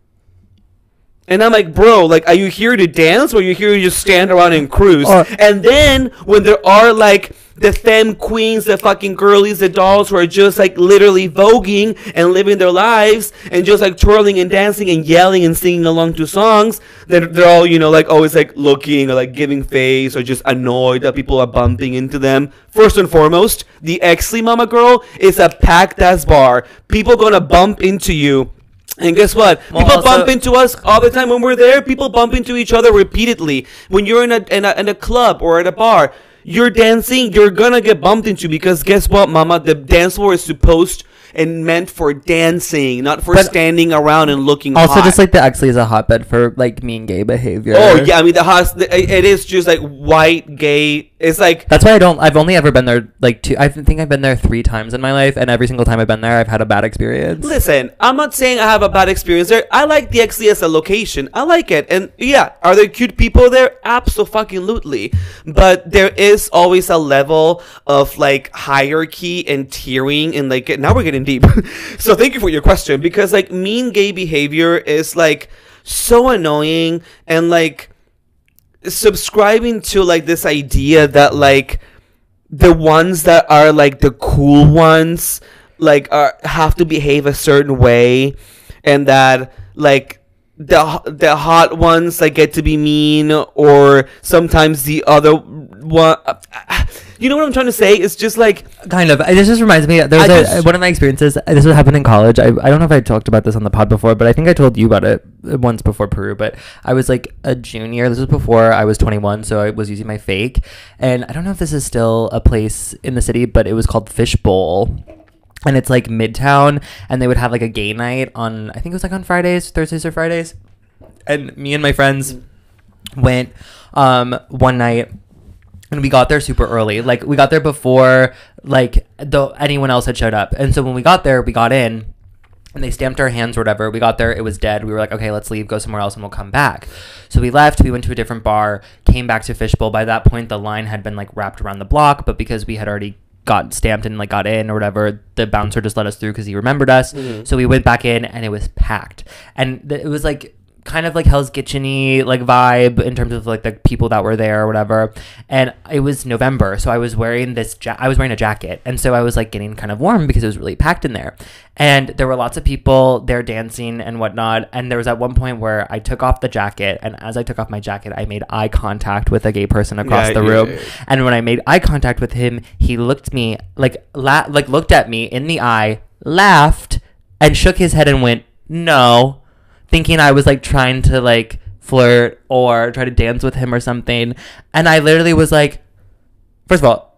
And I'm like, bro, like, are you here to dance or are you here to just stand around and cruise? And then when there are like the femme queens, the fucking girlies, the dolls who are just like literally voguing and living their lives and just like twirling and dancing and yelling and singing along to songs, then they're all, like always like looking or like giving face or just annoyed that people are bumping into them. First and foremost, the Exley Mama Girl is a packed ass bar. People gonna bump into you. And guess what? People bump into us all the time when we're there. People bump into each other repeatedly. When you're in a club or at a bar, you're dancing, you're gonna get bumped into because guess what, mama? The dance floor is supposed and meant for dancing, not for standing around and looking also hot. Just like the Exley is a hotbed for like mean gay behavior. Oh yeah, I mean it is just like white gay. It's like that's why I've only ever been there like two. I think I've been there 3 times in my life, and every single time I've been there, I've had a bad experience. Listen, I'm not saying I have a bad experience there. I like the Exley as a location. I like it, and yeah, are there cute people there? Absolutely, but there is always a level of like hierarchy and tiering, and like now we're getting deep. So thank you for your question, because like mean gay behavior is like so annoying, and like subscribing to like this idea that like the ones that are like the cool ones like have to behave a certain way, and that like the hot ones like get to be mean, or sometimes the other one. You know what I'm trying to say? It's just like kind of. This just reminds me. There's one of my experiences. This would happen in college. I don't know if I talked about this on the pod before, but I think I told you about it once before Peru. But I was like a junior. This was before I was 21, so I was using my fake. And I don't know if this is still a place in the city, but it was called Fishbowl. And it's like Midtown, and they would have like a gay night on, I think it was like on Thursdays or Fridays. And me and my friends went one night. And we got there super early. Like, we got there before, like, anyone else had showed up. And so when we got there, we got in, and they stamped our hands or whatever. We got there, it was dead. We were like, okay, let's leave, go somewhere else, and we'll come back. So we left, we went to a different bar, came back to Fishbowl. By that point, the line had been, like, wrapped around the block, but because we had already got stamped and, like, got in or whatever, the bouncer just let us through because he remembered us. Mm-hmm. So we went back in, and it was packed. And it was, like, kind of like Hell's Kitchen-y like vibe in terms of like the people that were there or whatever. And it was November, so I was wearing I was wearing a jacket, and so I was like getting kind of warm because it was really packed in there. And there were lots of people there dancing and whatnot. And there was at one point where I took off the jacket, and as I took off my jacket, I made eye contact with a gay person across the room. And when I made eye contact with him, he looked me looked at me in the eye, laughed, and shook his head and went, "No," thinking I was like trying to like flirt or try to dance with him or something. And I literally was like, first of all,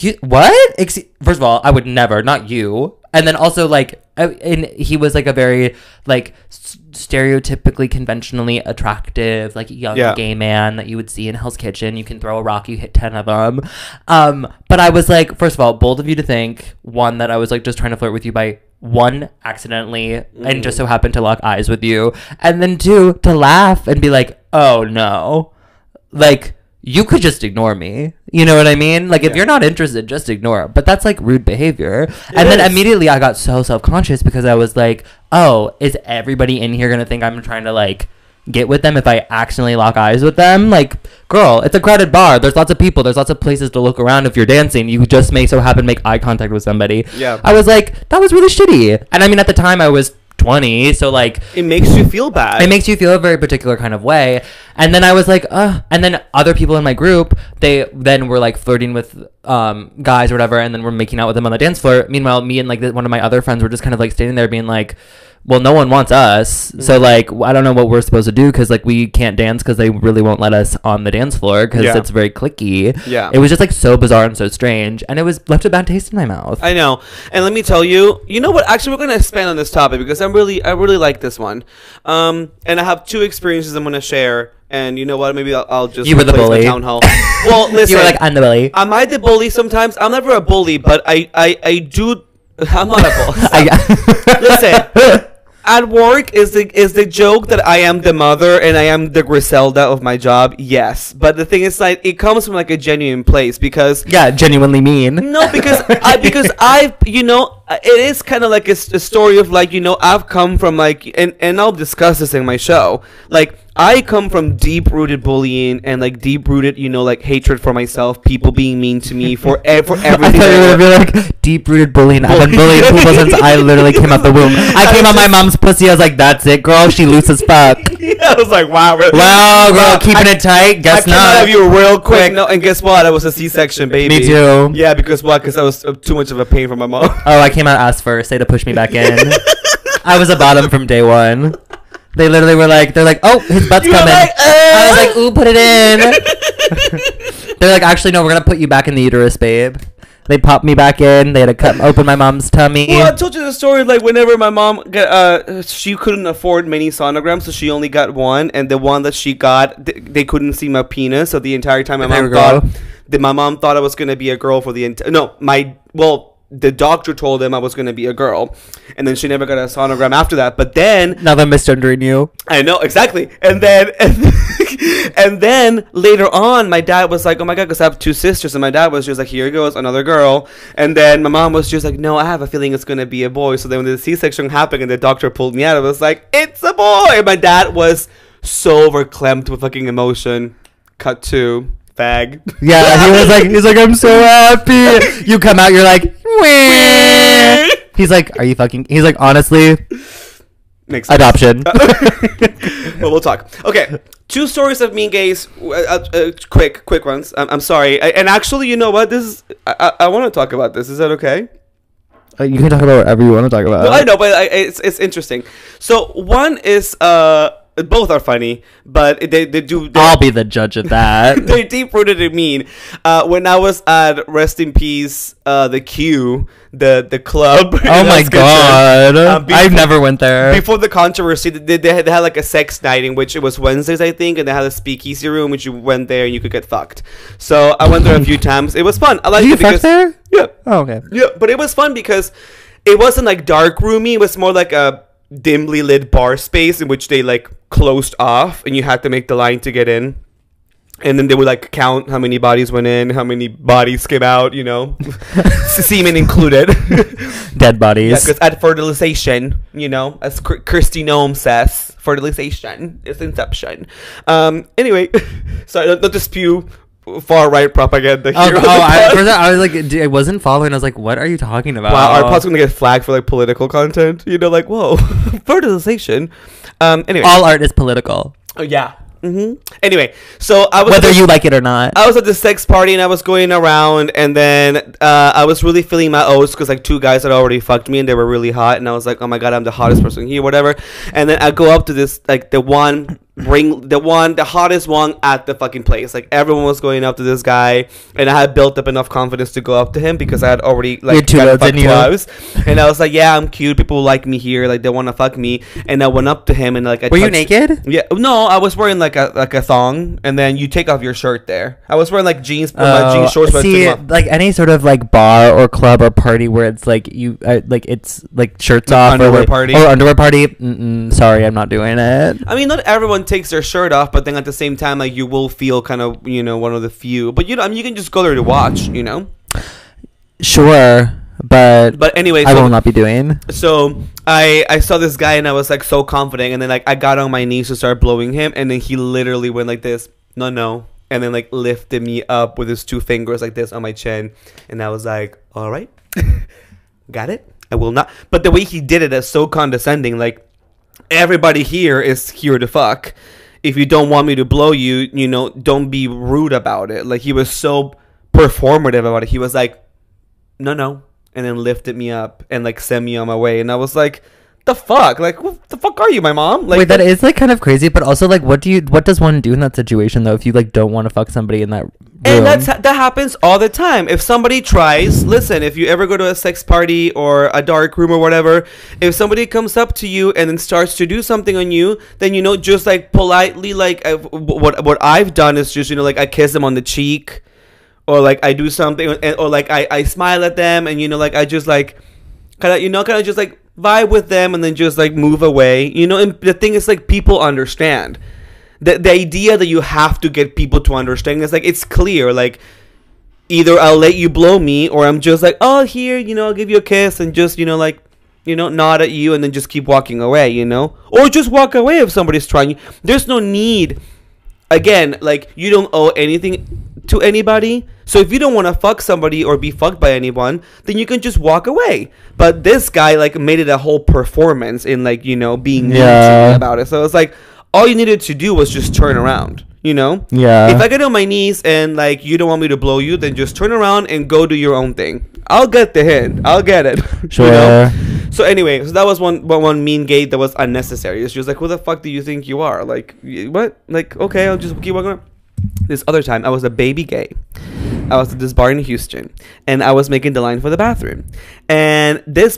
first of all, I would never, not you. And then also like, and he was like a very like stereotypically conventionally attractive like young gay man that you would see in Hell's Kitchen. You can throw a rock, you hit 10 of them. But I was like, first of all, bold of you to think, one, that I was like just trying to flirt with you by one, accidentally, and just so happened to lock eyes with you, and then two, to laugh and be like, oh no, like, you could just ignore me. You know what I mean? Like, if you're not interested, just ignore. But that's like rude behavior. Then immediately I got so self-conscious because I was like, oh, is everybody in here gonna think I'm trying to like get with them if I accidentally lock eyes with them? Like, girl, it's a crowded bar. There's lots of people. There's lots of places to look around if you're dancing. You just may so happen to make eye contact with somebody. Yeah. I was like, that was really shitty. And I mean, at the time I was 20, so like, it makes you feel bad. It makes you feel a very particular kind of way. And then I was like, and then other people in my group, they then were like flirting with guys or whatever, and then we're making out with them on the dance floor. Meanwhile, me and like one of my other friends were just kind of like standing there being like, well, no one wants us, so like, I don't know what we're supposed to do, because like we can't dance because they really won't let us on the dance floor because it's very cliquey. Yeah, it was just like so bizarre and so strange, and it was left a bad taste in my mouth. I know. And let me tell you, you know what, actually we're going to expand on this topic because I really like this one, and I have two experiences I'm going to share. And you know what? Maybe I'll just you were the bully. Town hall. Well, listen, you were like, I'm the bully. Am I the bully sometimes? I'm never a bully, but I do. I'm not a bully. Listen. At work is the joke that I am the mother and I am the Griselda of my job. Yes, but the thing is, like, it comes from like a genuine place because genuinely mean. No, because I've you know, it is kind of like a story of like, you know, I've come from like, and I'll discuss this in my show. Like, I come from deep-rooted bullying and like deep-rooted, you know, like hatred for myself, people being mean to me for everything. I thought you were gonna be like deep-rooted bullying. I've been bullying people since I literally came out the womb. I came out my mom's pussy. I was like, that's it, girl. She loose as fuck. I was like, wow, girl, keeping it tight. Guess not. I came out of you real quick. No, and guess what? I was a C-section baby. Me too. Yeah, because what? Because I was too much of a pain for my mom. Oh, I came out ass first. They had to push me back in. I was a bottom from day one. They literally were like, they're like, oh, his butt's coming. Like, I was like, ooh, put it in. They're like, actually, no, we're going to put you back in the uterus, babe. They popped me back in. They had to cut open my mom's tummy. Well, I told you the story, like, whenever my mom got, she couldn't afford many sonograms, so she only got one. And the one that she got, they couldn't see my penis. So the entire time my mom thought I was going to be a girl for the entire... No, the doctor told him I was going to be a girl, and then she never got a sonogram after that. But then... Now they're misgendering you. I know, exactly. And then and then later on, my dad was like, oh my God, because I have two sisters. And my dad was just like, here goes another girl. And then my mom was just like, no, I have a feeling it's going to be a boy. So then when the C-section happened and the doctor pulled me out, I was like, it's a boy. And my dad was so overclamped with fucking emotion. Cut to... fag. Yeah, he's like, I'm so happy. You come out, you're like, wah. He's like, are you fucking? He's like, honestly, makes sense. Adoption. But we'll talk. Okay, two stories of mean gays. Quick ones. I'm sorry. And actually, you know what? This is. I want to talk about this. Is that okay? You can talk about whatever you want to talk about. No, I know, but it's interesting. So one is both are funny, but they do. I'll be the judge of that. They're deep rooted and mean. When I was at Rest in Peace, the Q, the club. Oh my God! I never went there. Before the controversy, they had like a sex night in which it was Wednesdays, I think, and they had a speakeasy room which you went there and you could get fucked. So I went there a few times. It was fun. I liked it because there. Yeah. Oh, okay. Yeah, but it was fun because it wasn't like dark roomy. It was more like a dimly lit bar space in which they like closed off and you had to make the line to get in. And then they would like count how many bodies went in, how many bodies came out, you know, semen included. Dead bodies. Yeah, because at fertilization, you know, as Christy Nome says, fertilization is inception. Anyway, so not to spew far right propaganda here. I was like, I wasn't following. I was like, what are you talking about? Wow, our pod's gonna get flagged for like political content. You know, like, whoa, fertilization. Anyway, all art is political. Oh yeah. Anyway, so I was whether you like it or not. I was at the sex party and I was going around, and then I was really feeling my oats because like 2 guys had already fucked me and they were really hot, and I was like, oh my god, I'm the hottest person here, whatever. And then I go up to this like the hottest one at the fucking place. Like everyone was going up to this guy, and I had built up enough confidence to go up to him because I had already like got fucked twice. And I was like, yeah, I'm cute. People like me here. Like they want to fuck me. And I went up to him and like, were you naked? Yeah, no, I was wearing like a thong, and then you take off your shirt there. I was wearing like jeans, jean shorts. But see, like any sort of like bar or club or party where it's like you like it's like shirts off underwear or party or underwear party. Sorry, I'm not doing it. I mean, not everyone takes their shirt off, but then at the same time, like you will feel kind of, you know, one of the few. But you know, I mean, you can just go there to watch, you know. Sure, but anyway, I will not be doing. So I saw this guy and I was like so confident, and then like I got on my knees to start blowing him, and then he literally went like this, no, and then like lifted me up with his 2 fingers like this on my chin, and I was like, all right, got it. I will not. But the way he did it is so condescending. Like everybody here is here to fuck. If you don't want me to blow you, you know, don't be rude about it. Like he was so performative about it. He was like, no, and then lifted me up and like sent me on my way. And I was like, the fuck? Like, what the fuck are you, my mom? Like, wait, that is like kind of crazy, but also like, what does one do in that situation though? If you like don't want to fuck somebody in that room? And that happens all the time. If somebody tries, listen, if you ever go to a sex party or a dark room or whatever, if somebody comes up to you and then starts to do something on you, then, you know, just like politely, like what I've done is just, you know, like I kiss them on the cheek, or like I do something, or like I smile at them, and, you know, like I just like kind of just like vibe with them and then just like move away, you know. And the thing is, like, people understand. The idea that you have to get people to understand is like, it's clear, like either I'll let you blow me, or I'm just like, oh, here, you know, I'll give you a kiss and just, you know, like, you know, nod at you and then just keep walking away, you know, or just walk away if somebody's trying you. There's no need. Again, like, you don't owe anything to anybody. So if you don't want to fuck somebody or be fucked by anyone, then you can just walk away. But this guy like made it a whole performance in like, you know, being mean to me about it. So it's like, all you needed to do was just turn around, you know? Yeah. If I get on my knees and, like, you don't want me to blow you, then just turn around and go do your own thing. I'll get the hint. I'll get it. Sure. You know? So anyway, so that was one mean gate that was unnecessary. It's just like, who the fuck do you think you are? Like, what? Like, okay, I'll just keep walking around. This other time, I was a baby gay. I was at this bar in Houston, and I was making the line for the bathroom. And this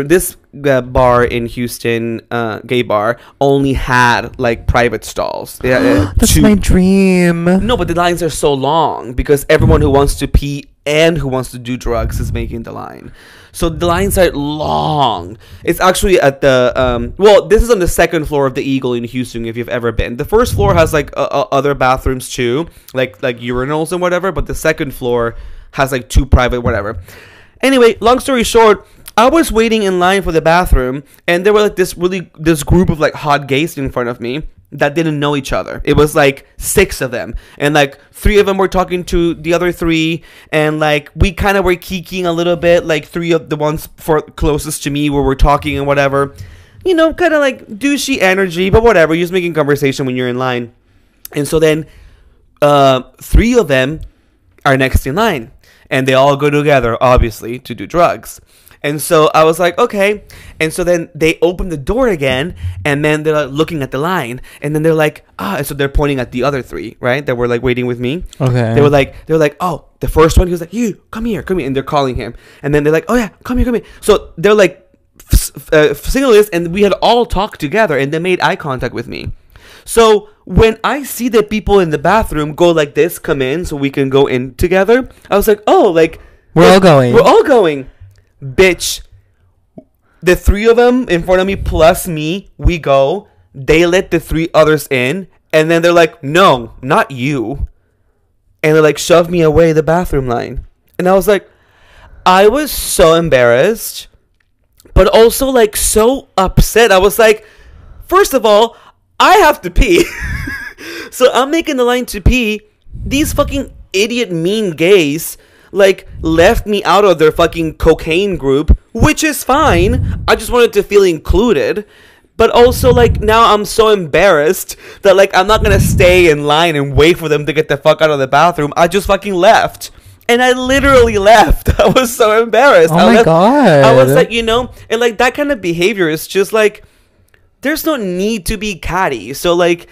bar in Houston, gay bar, only had like private stalls. Yeah, that's my dream. No, but the lines are so long because everyone who wants to pee and who wants to do drugs is making the line. So the lines are long. It's actually at the this is on the 2nd floor of the Eagle in Houston, if you've ever been. The 1st floor has like other bathrooms too, like urinals and whatever, but the 2nd floor has like 2 private whatever. Anyway, long story short, I was waiting in line for the bathroom, and there were like this group of like hot gays in front of me that didn't know each other. It was like 6 of them, and like 3 of them were talking to the other 3, and like we kind of were kikiing a little bit, like 3 of the ones closest to me were talking and whatever, you know, kind of like douchey energy, but whatever, you're just making conversation when you're in line. And so then 3 of them are next in line, and they all go together, obviously, to do drugs. And so I was like, okay. And so then they open the door again, and then they're like looking at the line, and then they're like, and so they're pointing at the other 3, right, that were like waiting with me. Okay. They were like, oh, the first one, he was like, you come here, and they're calling him, and then they're like, oh yeah, come here. So they're like signalists, and we had all talked together, and they made eye contact with me. So when I see the people in the bathroom go like this, come in so we can go in together, I was like, oh, like we're all going. Bitch, the 3 of them in front of me plus me, we go. They let the 3 others in, and then they're like, no, not you. and they like shoved me away the bathroom line. And I was like, I was so embarrassed, but also like so upset. I was like, first of all, I have to pee. So I'm making the line to pee. These fucking idiot mean gays like left me out of their fucking cocaine group, which is fine. I just wanted to feel included. But also, like, now I'm so embarrassed that, like, I'm not gonna stay in line and wait for them to get the fuck out of the bathroom. I just fucking left. And I literally left. I was so embarrassed. Oh my God. I was like, and, like, that kind of behavior is just, like, there's no need to be catty. So, like,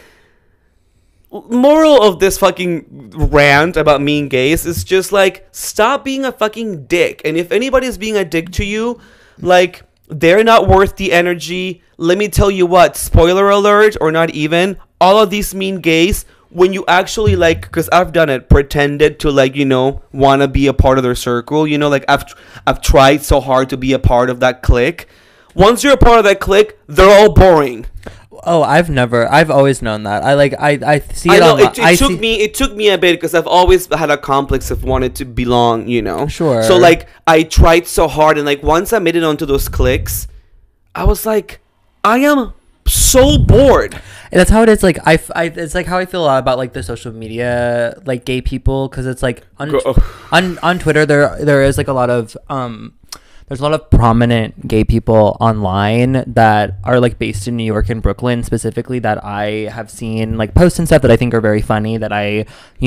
moral of this fucking rant about mean gays is just, like, stop being a fucking dick. And if anybody's being a dick to you, like, they're not worth the energy. Let me tell you what, spoiler alert, or not even, all of these mean gays, when you actually, like, because I've done it, pretended to, like, want to be a part of their circle, like, I've tried so hard to be a part of that clique. Once you're a part of that clique, they're all boring. Oh, I've always known that. I see it. I know it took me a bit because I've always had a complex of wanted to belong, Sure. So like I tried so hard, and like once I made it onto those cliques, I was like, I am so bored. And that's how it is. Like it's like how I feel a lot about like the social media, like gay people, because it's like on Twitter there is like a lot of there's a lot of prominent gay people online that are like based in New York and Brooklyn specifically that I have seen like posts and stuff that I think are very funny, that I,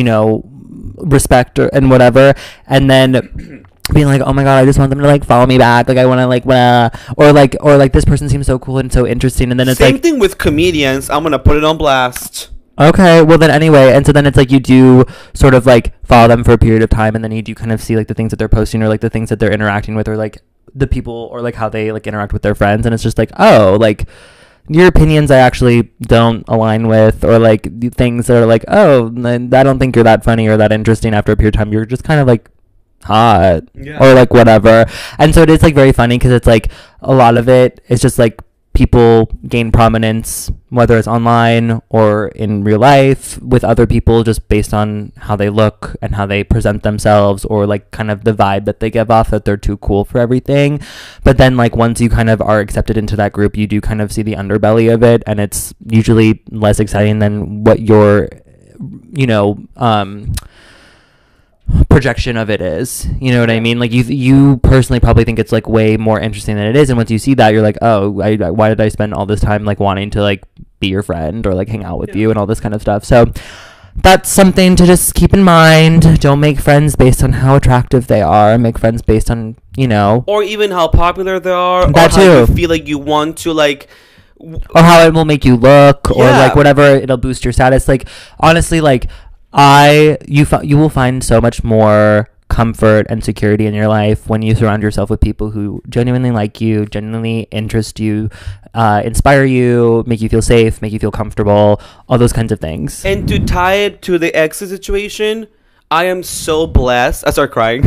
respect and whatever. And then being like, oh my God, I just want them to like follow me back. Like I want to like, or like this person seems so cool and so interesting. And then it's same thing with comedians. I'm going to put it on blast. Okay, well then anyway, and so then it's like you do sort of like follow them for a period of time, and then you do kind of see like the things that they're posting or like the things that they're interacting with, or like the people, or like how they like interact with their friends, and it's just like, oh, like your opinions I actually don't align with, or like the things that are like, oh, I don't think you're that funny or that interesting. After a period of time, you're just kind of like hot, or like whatever. And so it is like very funny because it's like a lot of it is just like people gain prominence, whether it's online or in real life, with other people just based on how they look and how they present themselves, or like kind of the vibe that they give off, that they're too cool for everything. But then like once you kind of are accepted into that group, you do kind of see the underbelly of it, and it's usually less exciting than what your projection of it is. You know what I mean? Like you personally probably think it's like way more interesting than it is, and once you see that, you're like, oh, why did I spend all this time like wanting to like be your friend or like hang out with you and all this kind of stuff. So that's something to just keep in mind. Don't make friends based on how attractive they are. Make friends based on or even how popular they are, that or too. how you feel like you want to like, or how it will make you look, or like whatever, it'll boost your status. Like honestly, like you will find so much more comfort and security in your life when you surround yourself with people who genuinely like you, genuinely interest you, inspire you, make you feel safe, make you feel comfortable, all those kinds of things. And to tie it to the exit situation, I am so blessed. I start crying.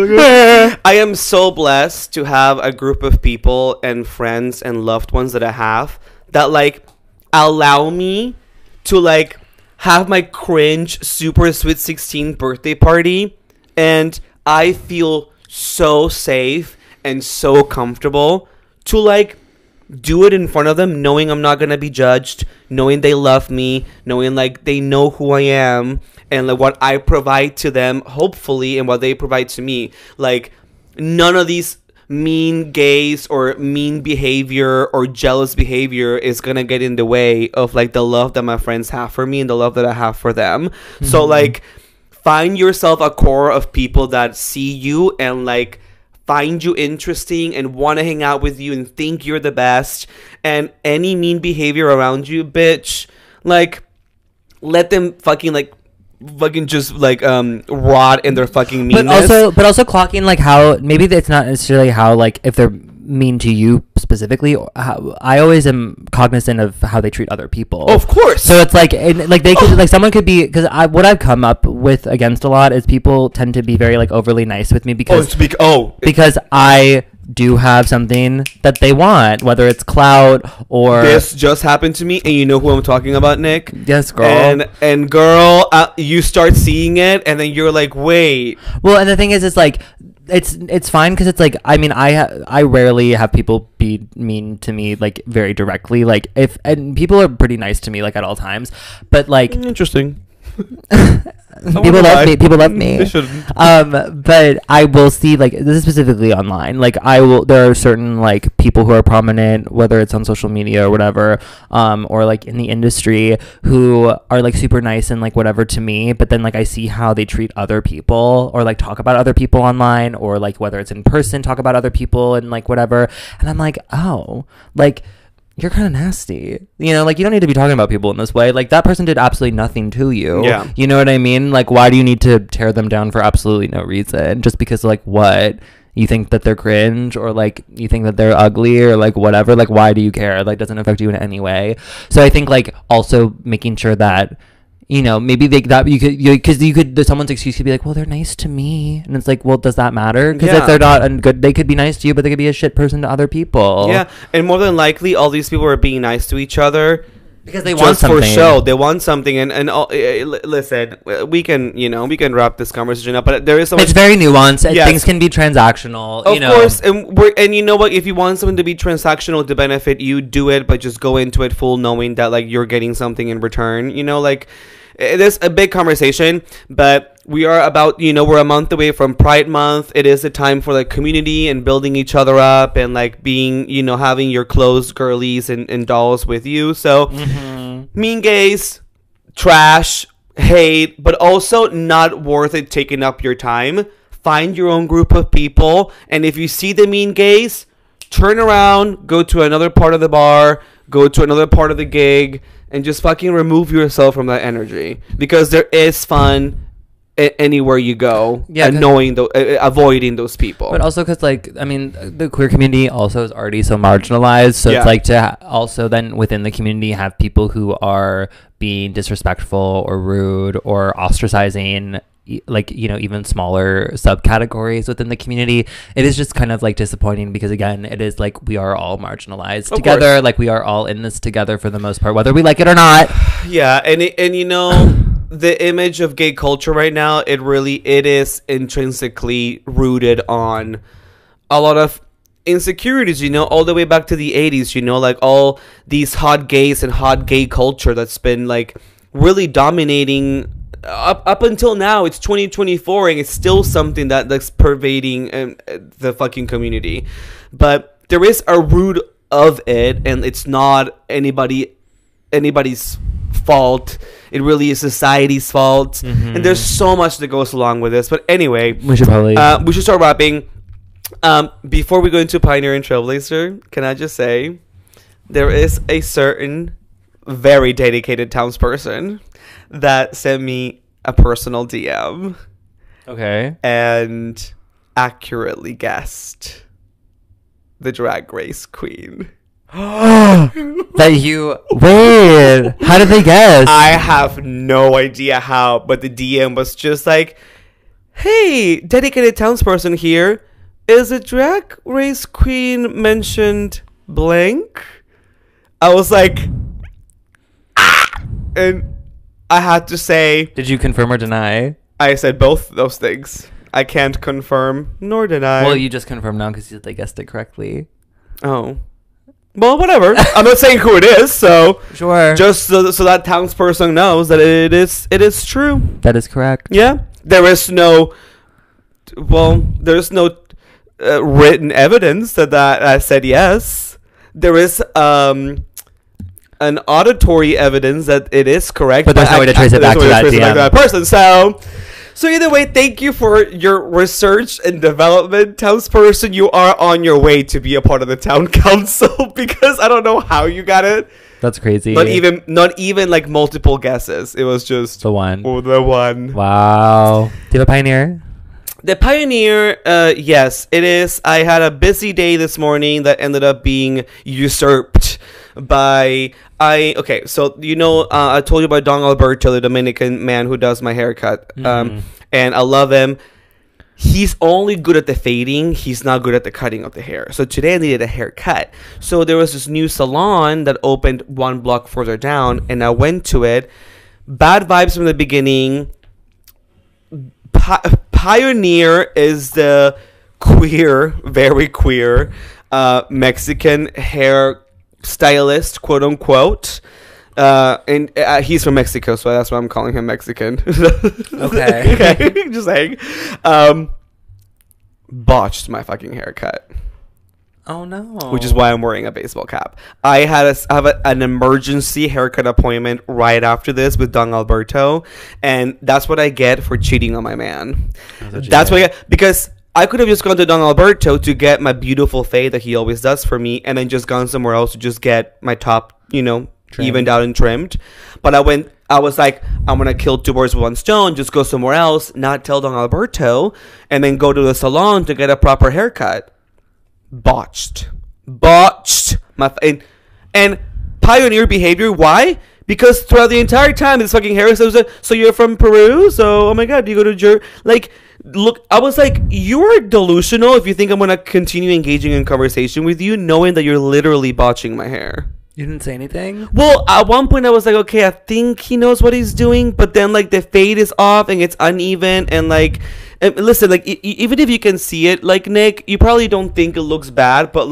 I am so blessed to have a group of people and friends and loved ones that I have that like allow me to like have my cringe super sweet 16 birthday party, and I feel so safe and so comfortable to like do it in front of them, knowing I'm not gonna be judged, knowing they love me, knowing like they know who I am and like what I provide to them, hopefully, and what they provide to me. Like none of these mean gays or mean behavior or jealous behavior is gonna get in the way of like the love that my friends have for me and the love that I have for them. Mm-hmm. So like find yourself a core of people that see you and like find you interesting and want to hang out with you and think you're the best. And any mean behavior around you, bitch, like let them fucking just like rot in their fucking meanness. But also clocking like how maybe it's not necessarily how like if they're mean to you specifically. I always am cognizant of how they treat other people. Oh, of course. So it's like they could like someone could be, because what I've come up with against a lot is people tend to be very like overly nice with me because because I do have something that they want, whether it's clout or This just happened to me, and you know who I'm talking about, Nick. yes, girl. And girl, you start seeing it, and then you're like, wait. Well, and the thing is, it's like it's fine because it's like, I mean, I rarely have people be mean to me like very directly, like and people are pretty nice to me like at all times, but like Interesting. people love me. They shouldn't. But I will see, like, this is specifically online, like there are certain like people who are prominent, whether it's on social media or whatever, or like in the industry, who are like super nice and like whatever to me, but then like I see how they treat other people or like talk about other people online, or like whether it's in person talk about other people and like whatever, and I'm like, oh, like, you're kind of nasty, you know, like, you don't need to be talking about people in this way. Like, that person did absolutely nothing to you. Yeah. You know what I mean? Like, why do you need to tear them down for absolutely no reason? Just because, like, what? You think that they're cringe, or like you think that they're ugly, or like whatever? Like, why do you care? Like, doesn't affect you in any way. So I think like also making sure that, you know, maybe someone's excuse could be like, well, they're nice to me, and it's like, well, does that matter? Because if they're not good, they could be nice to you, but they could be a shit person to other people. Yeah, and more than likely, all these people are being nice to each other because they want just something. for show. They want something, and listen, we can wrap this conversation up, but there is so much. It's very nuanced. Yes. Things can be transactional. Of course, and you know what? If you want something to be transactional to benefit you, do it, but just go into it full knowing that like you're getting something in return. You know, like. It is a big conversation, but we are about, we're a month away from Pride Month. It is a time for like community and building each other up and like being, having your close girlies and dolls with you. So mean gays, trash, hate, but also not worth it taking up your time. Find your own group of people. And if you see the mean gays, turn around, go to another part of the bar, go to another part of the gig, and just fucking remove yourself from that energy, because there is fun anywhere you go. Yeah, and avoiding those people. But also because, like, I mean, the queer community also is already so marginalized, so it's like to also then within the community have people who are being disrespectful or rude or ostracizing, like, even smaller subcategories within the community. It is just kind of like disappointing, because again, it is like we are all marginalized together. Course. Like, we are all in this together for the most part, whether we like it or not. Yeah, and the image of gay culture right now, it is intrinsically rooted on a lot of insecurities, all the way back to the 80s, like all these hot gays and hot gay culture that's been like really dominating up until now. It's 2024 and it's still something that's pervading the fucking community. But there is a root of it, and it's not anybody's fault. It really is society's fault. And there's so much that goes along with this. But anyway, we should start wrapping. Before we go into Pioneer and Trailblazer, can I just say there is a certain very dedicated townsperson that sent me a personal DM. Okay. And accurately guessed the Drag Race queen. Wait, how did they guess? I have no idea how, but the DM was just like, hey, dedicated townsperson here. Is a Drag Race queen mentioned blank? I was like, and I had to say... Did you confirm or deny? I said both those things. I can't confirm nor deny. Well, you just confirmed now because they guessed it correctly. Oh. Well, whatever. I'm not saying who it is, so... Sure. Just so that townsperson knows that it is true. That is correct. Yeah. There's no written evidence that I said yes. There is... an auditory evidence that it is correct, but there's no way to trace it back to that person. So either way, thank you for your research and development, townsperson. You are on your way to be a part of the town council, because I don't know how you got it. That's crazy. Not even like multiple guesses. It was just the one. Oh, the one. Wow. Do you have a Pioneer? The Pioneer, yes, it is. I had a busy day this morning that ended up being usurped by I told you about Don Alberto, the Dominican man who does my haircut, and I love him. he's only good at the fading. He's not good at the cutting of the hair. So today I needed a haircut. So there was this new salon that opened one block further down, and I went to it. Bad vibes from the beginning. Pioneer is the very queer Mexican hair stylist, quote unquote. And he's from Mexico, so that's why I'm calling him Mexican. Okay. Just saying. Botched my fucking haircut. Oh no. Which is why I'm wearing a baseball cap. I have an emergency haircut appointment right after this with Don Alberto, and that's what I get for cheating on my man. That's what I get, because I could have just gone to Don Alberto to get my beautiful fade that he always does for me, and then just gone somewhere else to just get my top, trimmed. Evened out and trimmed. But I was like, I'm going to kill two birds with one stone, just go somewhere else, not tell Don Alberto, and then go to the salon to get a proper haircut. Botched. And pioneer behavior. Why? Because throughout the entire time, this fucking hair was like, so you're from Peru? So, oh my God, do you go to look, I was like, you're delusional if you think I'm going to continue engaging in conversation with you, knowing that you're literally botching my hair. You didn't say anything? Well, at one point I was like, okay, I think he knows what he's doing, but then the fade is off and it's uneven, and listen, even if you can see it, Nick, you probably don't think it looks bad, but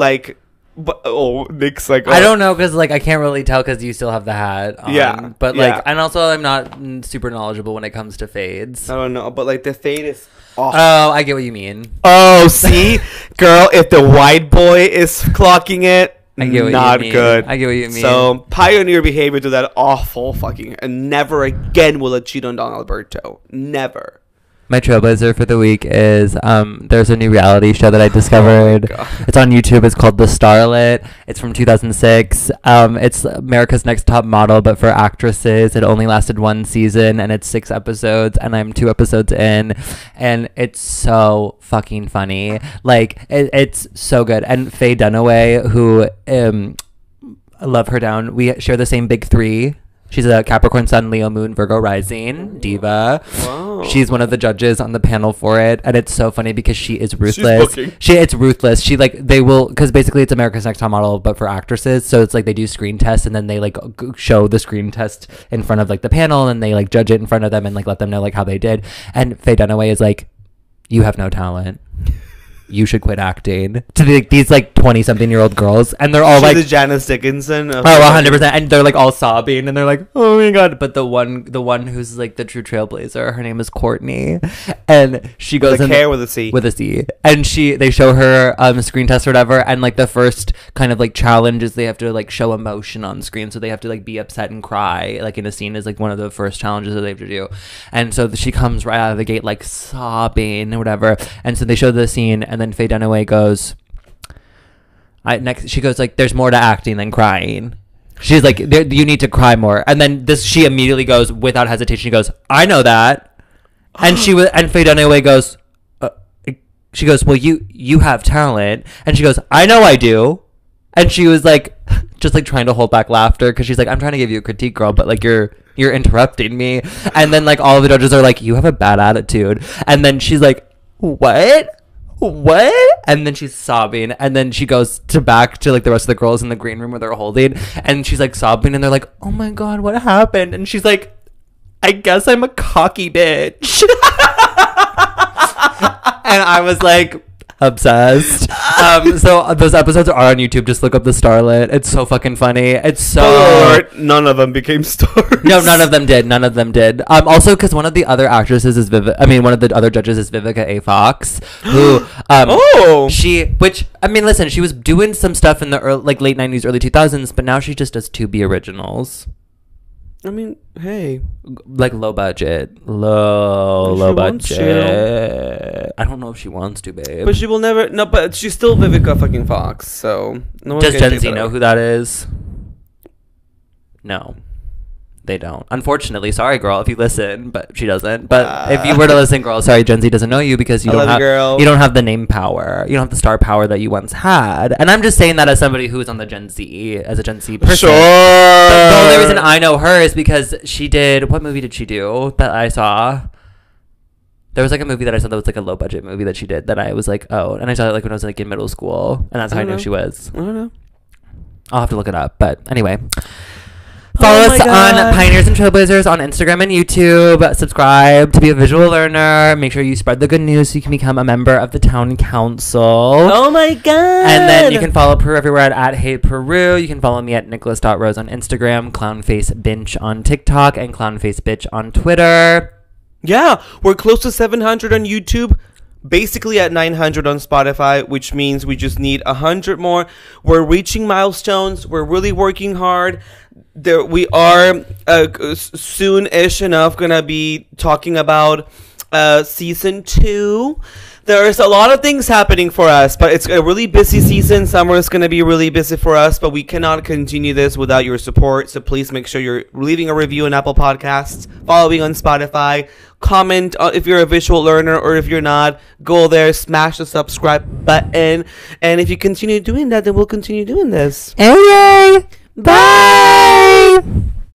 Nick's like, oh. I don't know, because I can't really tell because you still have the hat on. Yeah, but and also I'm not super knowledgeable when it comes to fades. I don't know, but the fade is off. Oh, I get what you mean. Oh, see, girl, if the white boy is clocking it, I get what not you mean. good. I get what you mean. So pioneer behavior to that awful fucking, and never again will I cheat on Don Alberto. Never. My trailblazer for the week is there's a new reality show that I discovered. It's on YouTube. It's called The Starlet. It's from 2006. It's America's Next Top Model, but for actresses. It only lasted one season, and it's 6 episodes, and I'm 2 episodes in, and it's so fucking funny. It's so good. And Faye Dunaway, who I love her down. We share the same big 3. She's a Capricorn Sun, Leo Moon, Virgo Rising, diva. Wow. She's one of the judges on the panel for it, and it's so funny because she is ruthless. It's ruthless. They will, because basically it's America's Next Top Model, but for actresses. So it's they do screen tests, and then they show the screen test in front of the panel, and they judge it in front of them and let them know how they did. And Faye Dunaway is you have no talent. You should quit acting, to these 20-something-year-old girls, and they're all the Janice Dickinson. 100%, and they're all sobbing, and they're oh my God. But the one who's the true trailblazer, her name is Courtney, and she goes with a C, and they show her screen test or whatever, and the first kind of challenge is they have to show emotion on screen, so they have to be upset and cry in a scene is one of the first challenges that they have to do. And so she comes right out of the gate sobbing or whatever, and so they show the scene, and then Faye Dunaway goes, she goes there's more to acting than crying. She's you need to cry more. And then she immediately goes, without hesitation, she goes, I know that. And and Faye Dunaway goes, she goes, well, you have talent. And she goes, I know I do. And she was just trying to hold back laughter, because she's I'm trying to give you a critique, girl, but you're interrupting me. And then all of the judges are you have a bad attitude. And then she's what? And then she's sobbing, and then she goes back to the rest of the girls in the green room where they're holding, and she's sobbing, and they're oh my God, what happened? And she's I guess I'm a cocky bitch. And I was obsessed. So those episodes are on YouTube. Just look up The Starlet. It's so fucking funny. It's so Lord, none of them became stars. No, none of them did. Also, because one of the other actresses is one of the other judges is Vivica A. Fox, who listen, she was doing some stuff in the late 90s, early 2000s, but now she just does Tubi originals. I mean, hey, low budget. I don't know if she wants to, babe. But she will never. No, but she's still Vivica fucking Fox. So no one does Gen Z know who that is? No, they don't. Unfortunately, sorry, girl, if you listen, but she doesn't. But if you were to listen, girl, sorry, Gen Z doesn't know you because you don't have the name power. You don't have the star power that you once had. And I'm just saying that as somebody who is on the Gen Z, as a Gen Z person. Sure. But the only reason I know her is because she did. What movie did she do that I saw? There was like a movie that I saw that was like a low budget movie that she did that I was like, oh, and I saw it like when I was like in middle school, and that's how I knew she was. I don't know. I'll have to look it up, but anyway. Follow us on Pioneers and Trailblazers on Instagram and YouTube. Subscribe to be a visual learner. Make sure you spread the good news so you can become a member of the town council. Oh my god! And then you can follow Peru everywhere at Hey Peru. You can follow me at Nicholas.Rose on Instagram, ClownfaceBinch on TikTok, and ClownfaceBitch on Twitter. Yeah, we're close to 700 on YouTube. Basically at 900 on Spotify, which means we just need 100 more. We're reaching milestones. We're really working hard. There we are soon-ish enough gonna be talking about season 2. There's a lot of things happening for us, but it's a really busy season. Summer is going to be really busy for us, but we cannot continue this without your support. So please make sure you're leaving a review on Apple Podcasts, following on Spotify, comment if you're a visual learner, or if you're not, go there, smash the subscribe button. And if you continue doing that, then we'll continue doing this. Hey! Bye!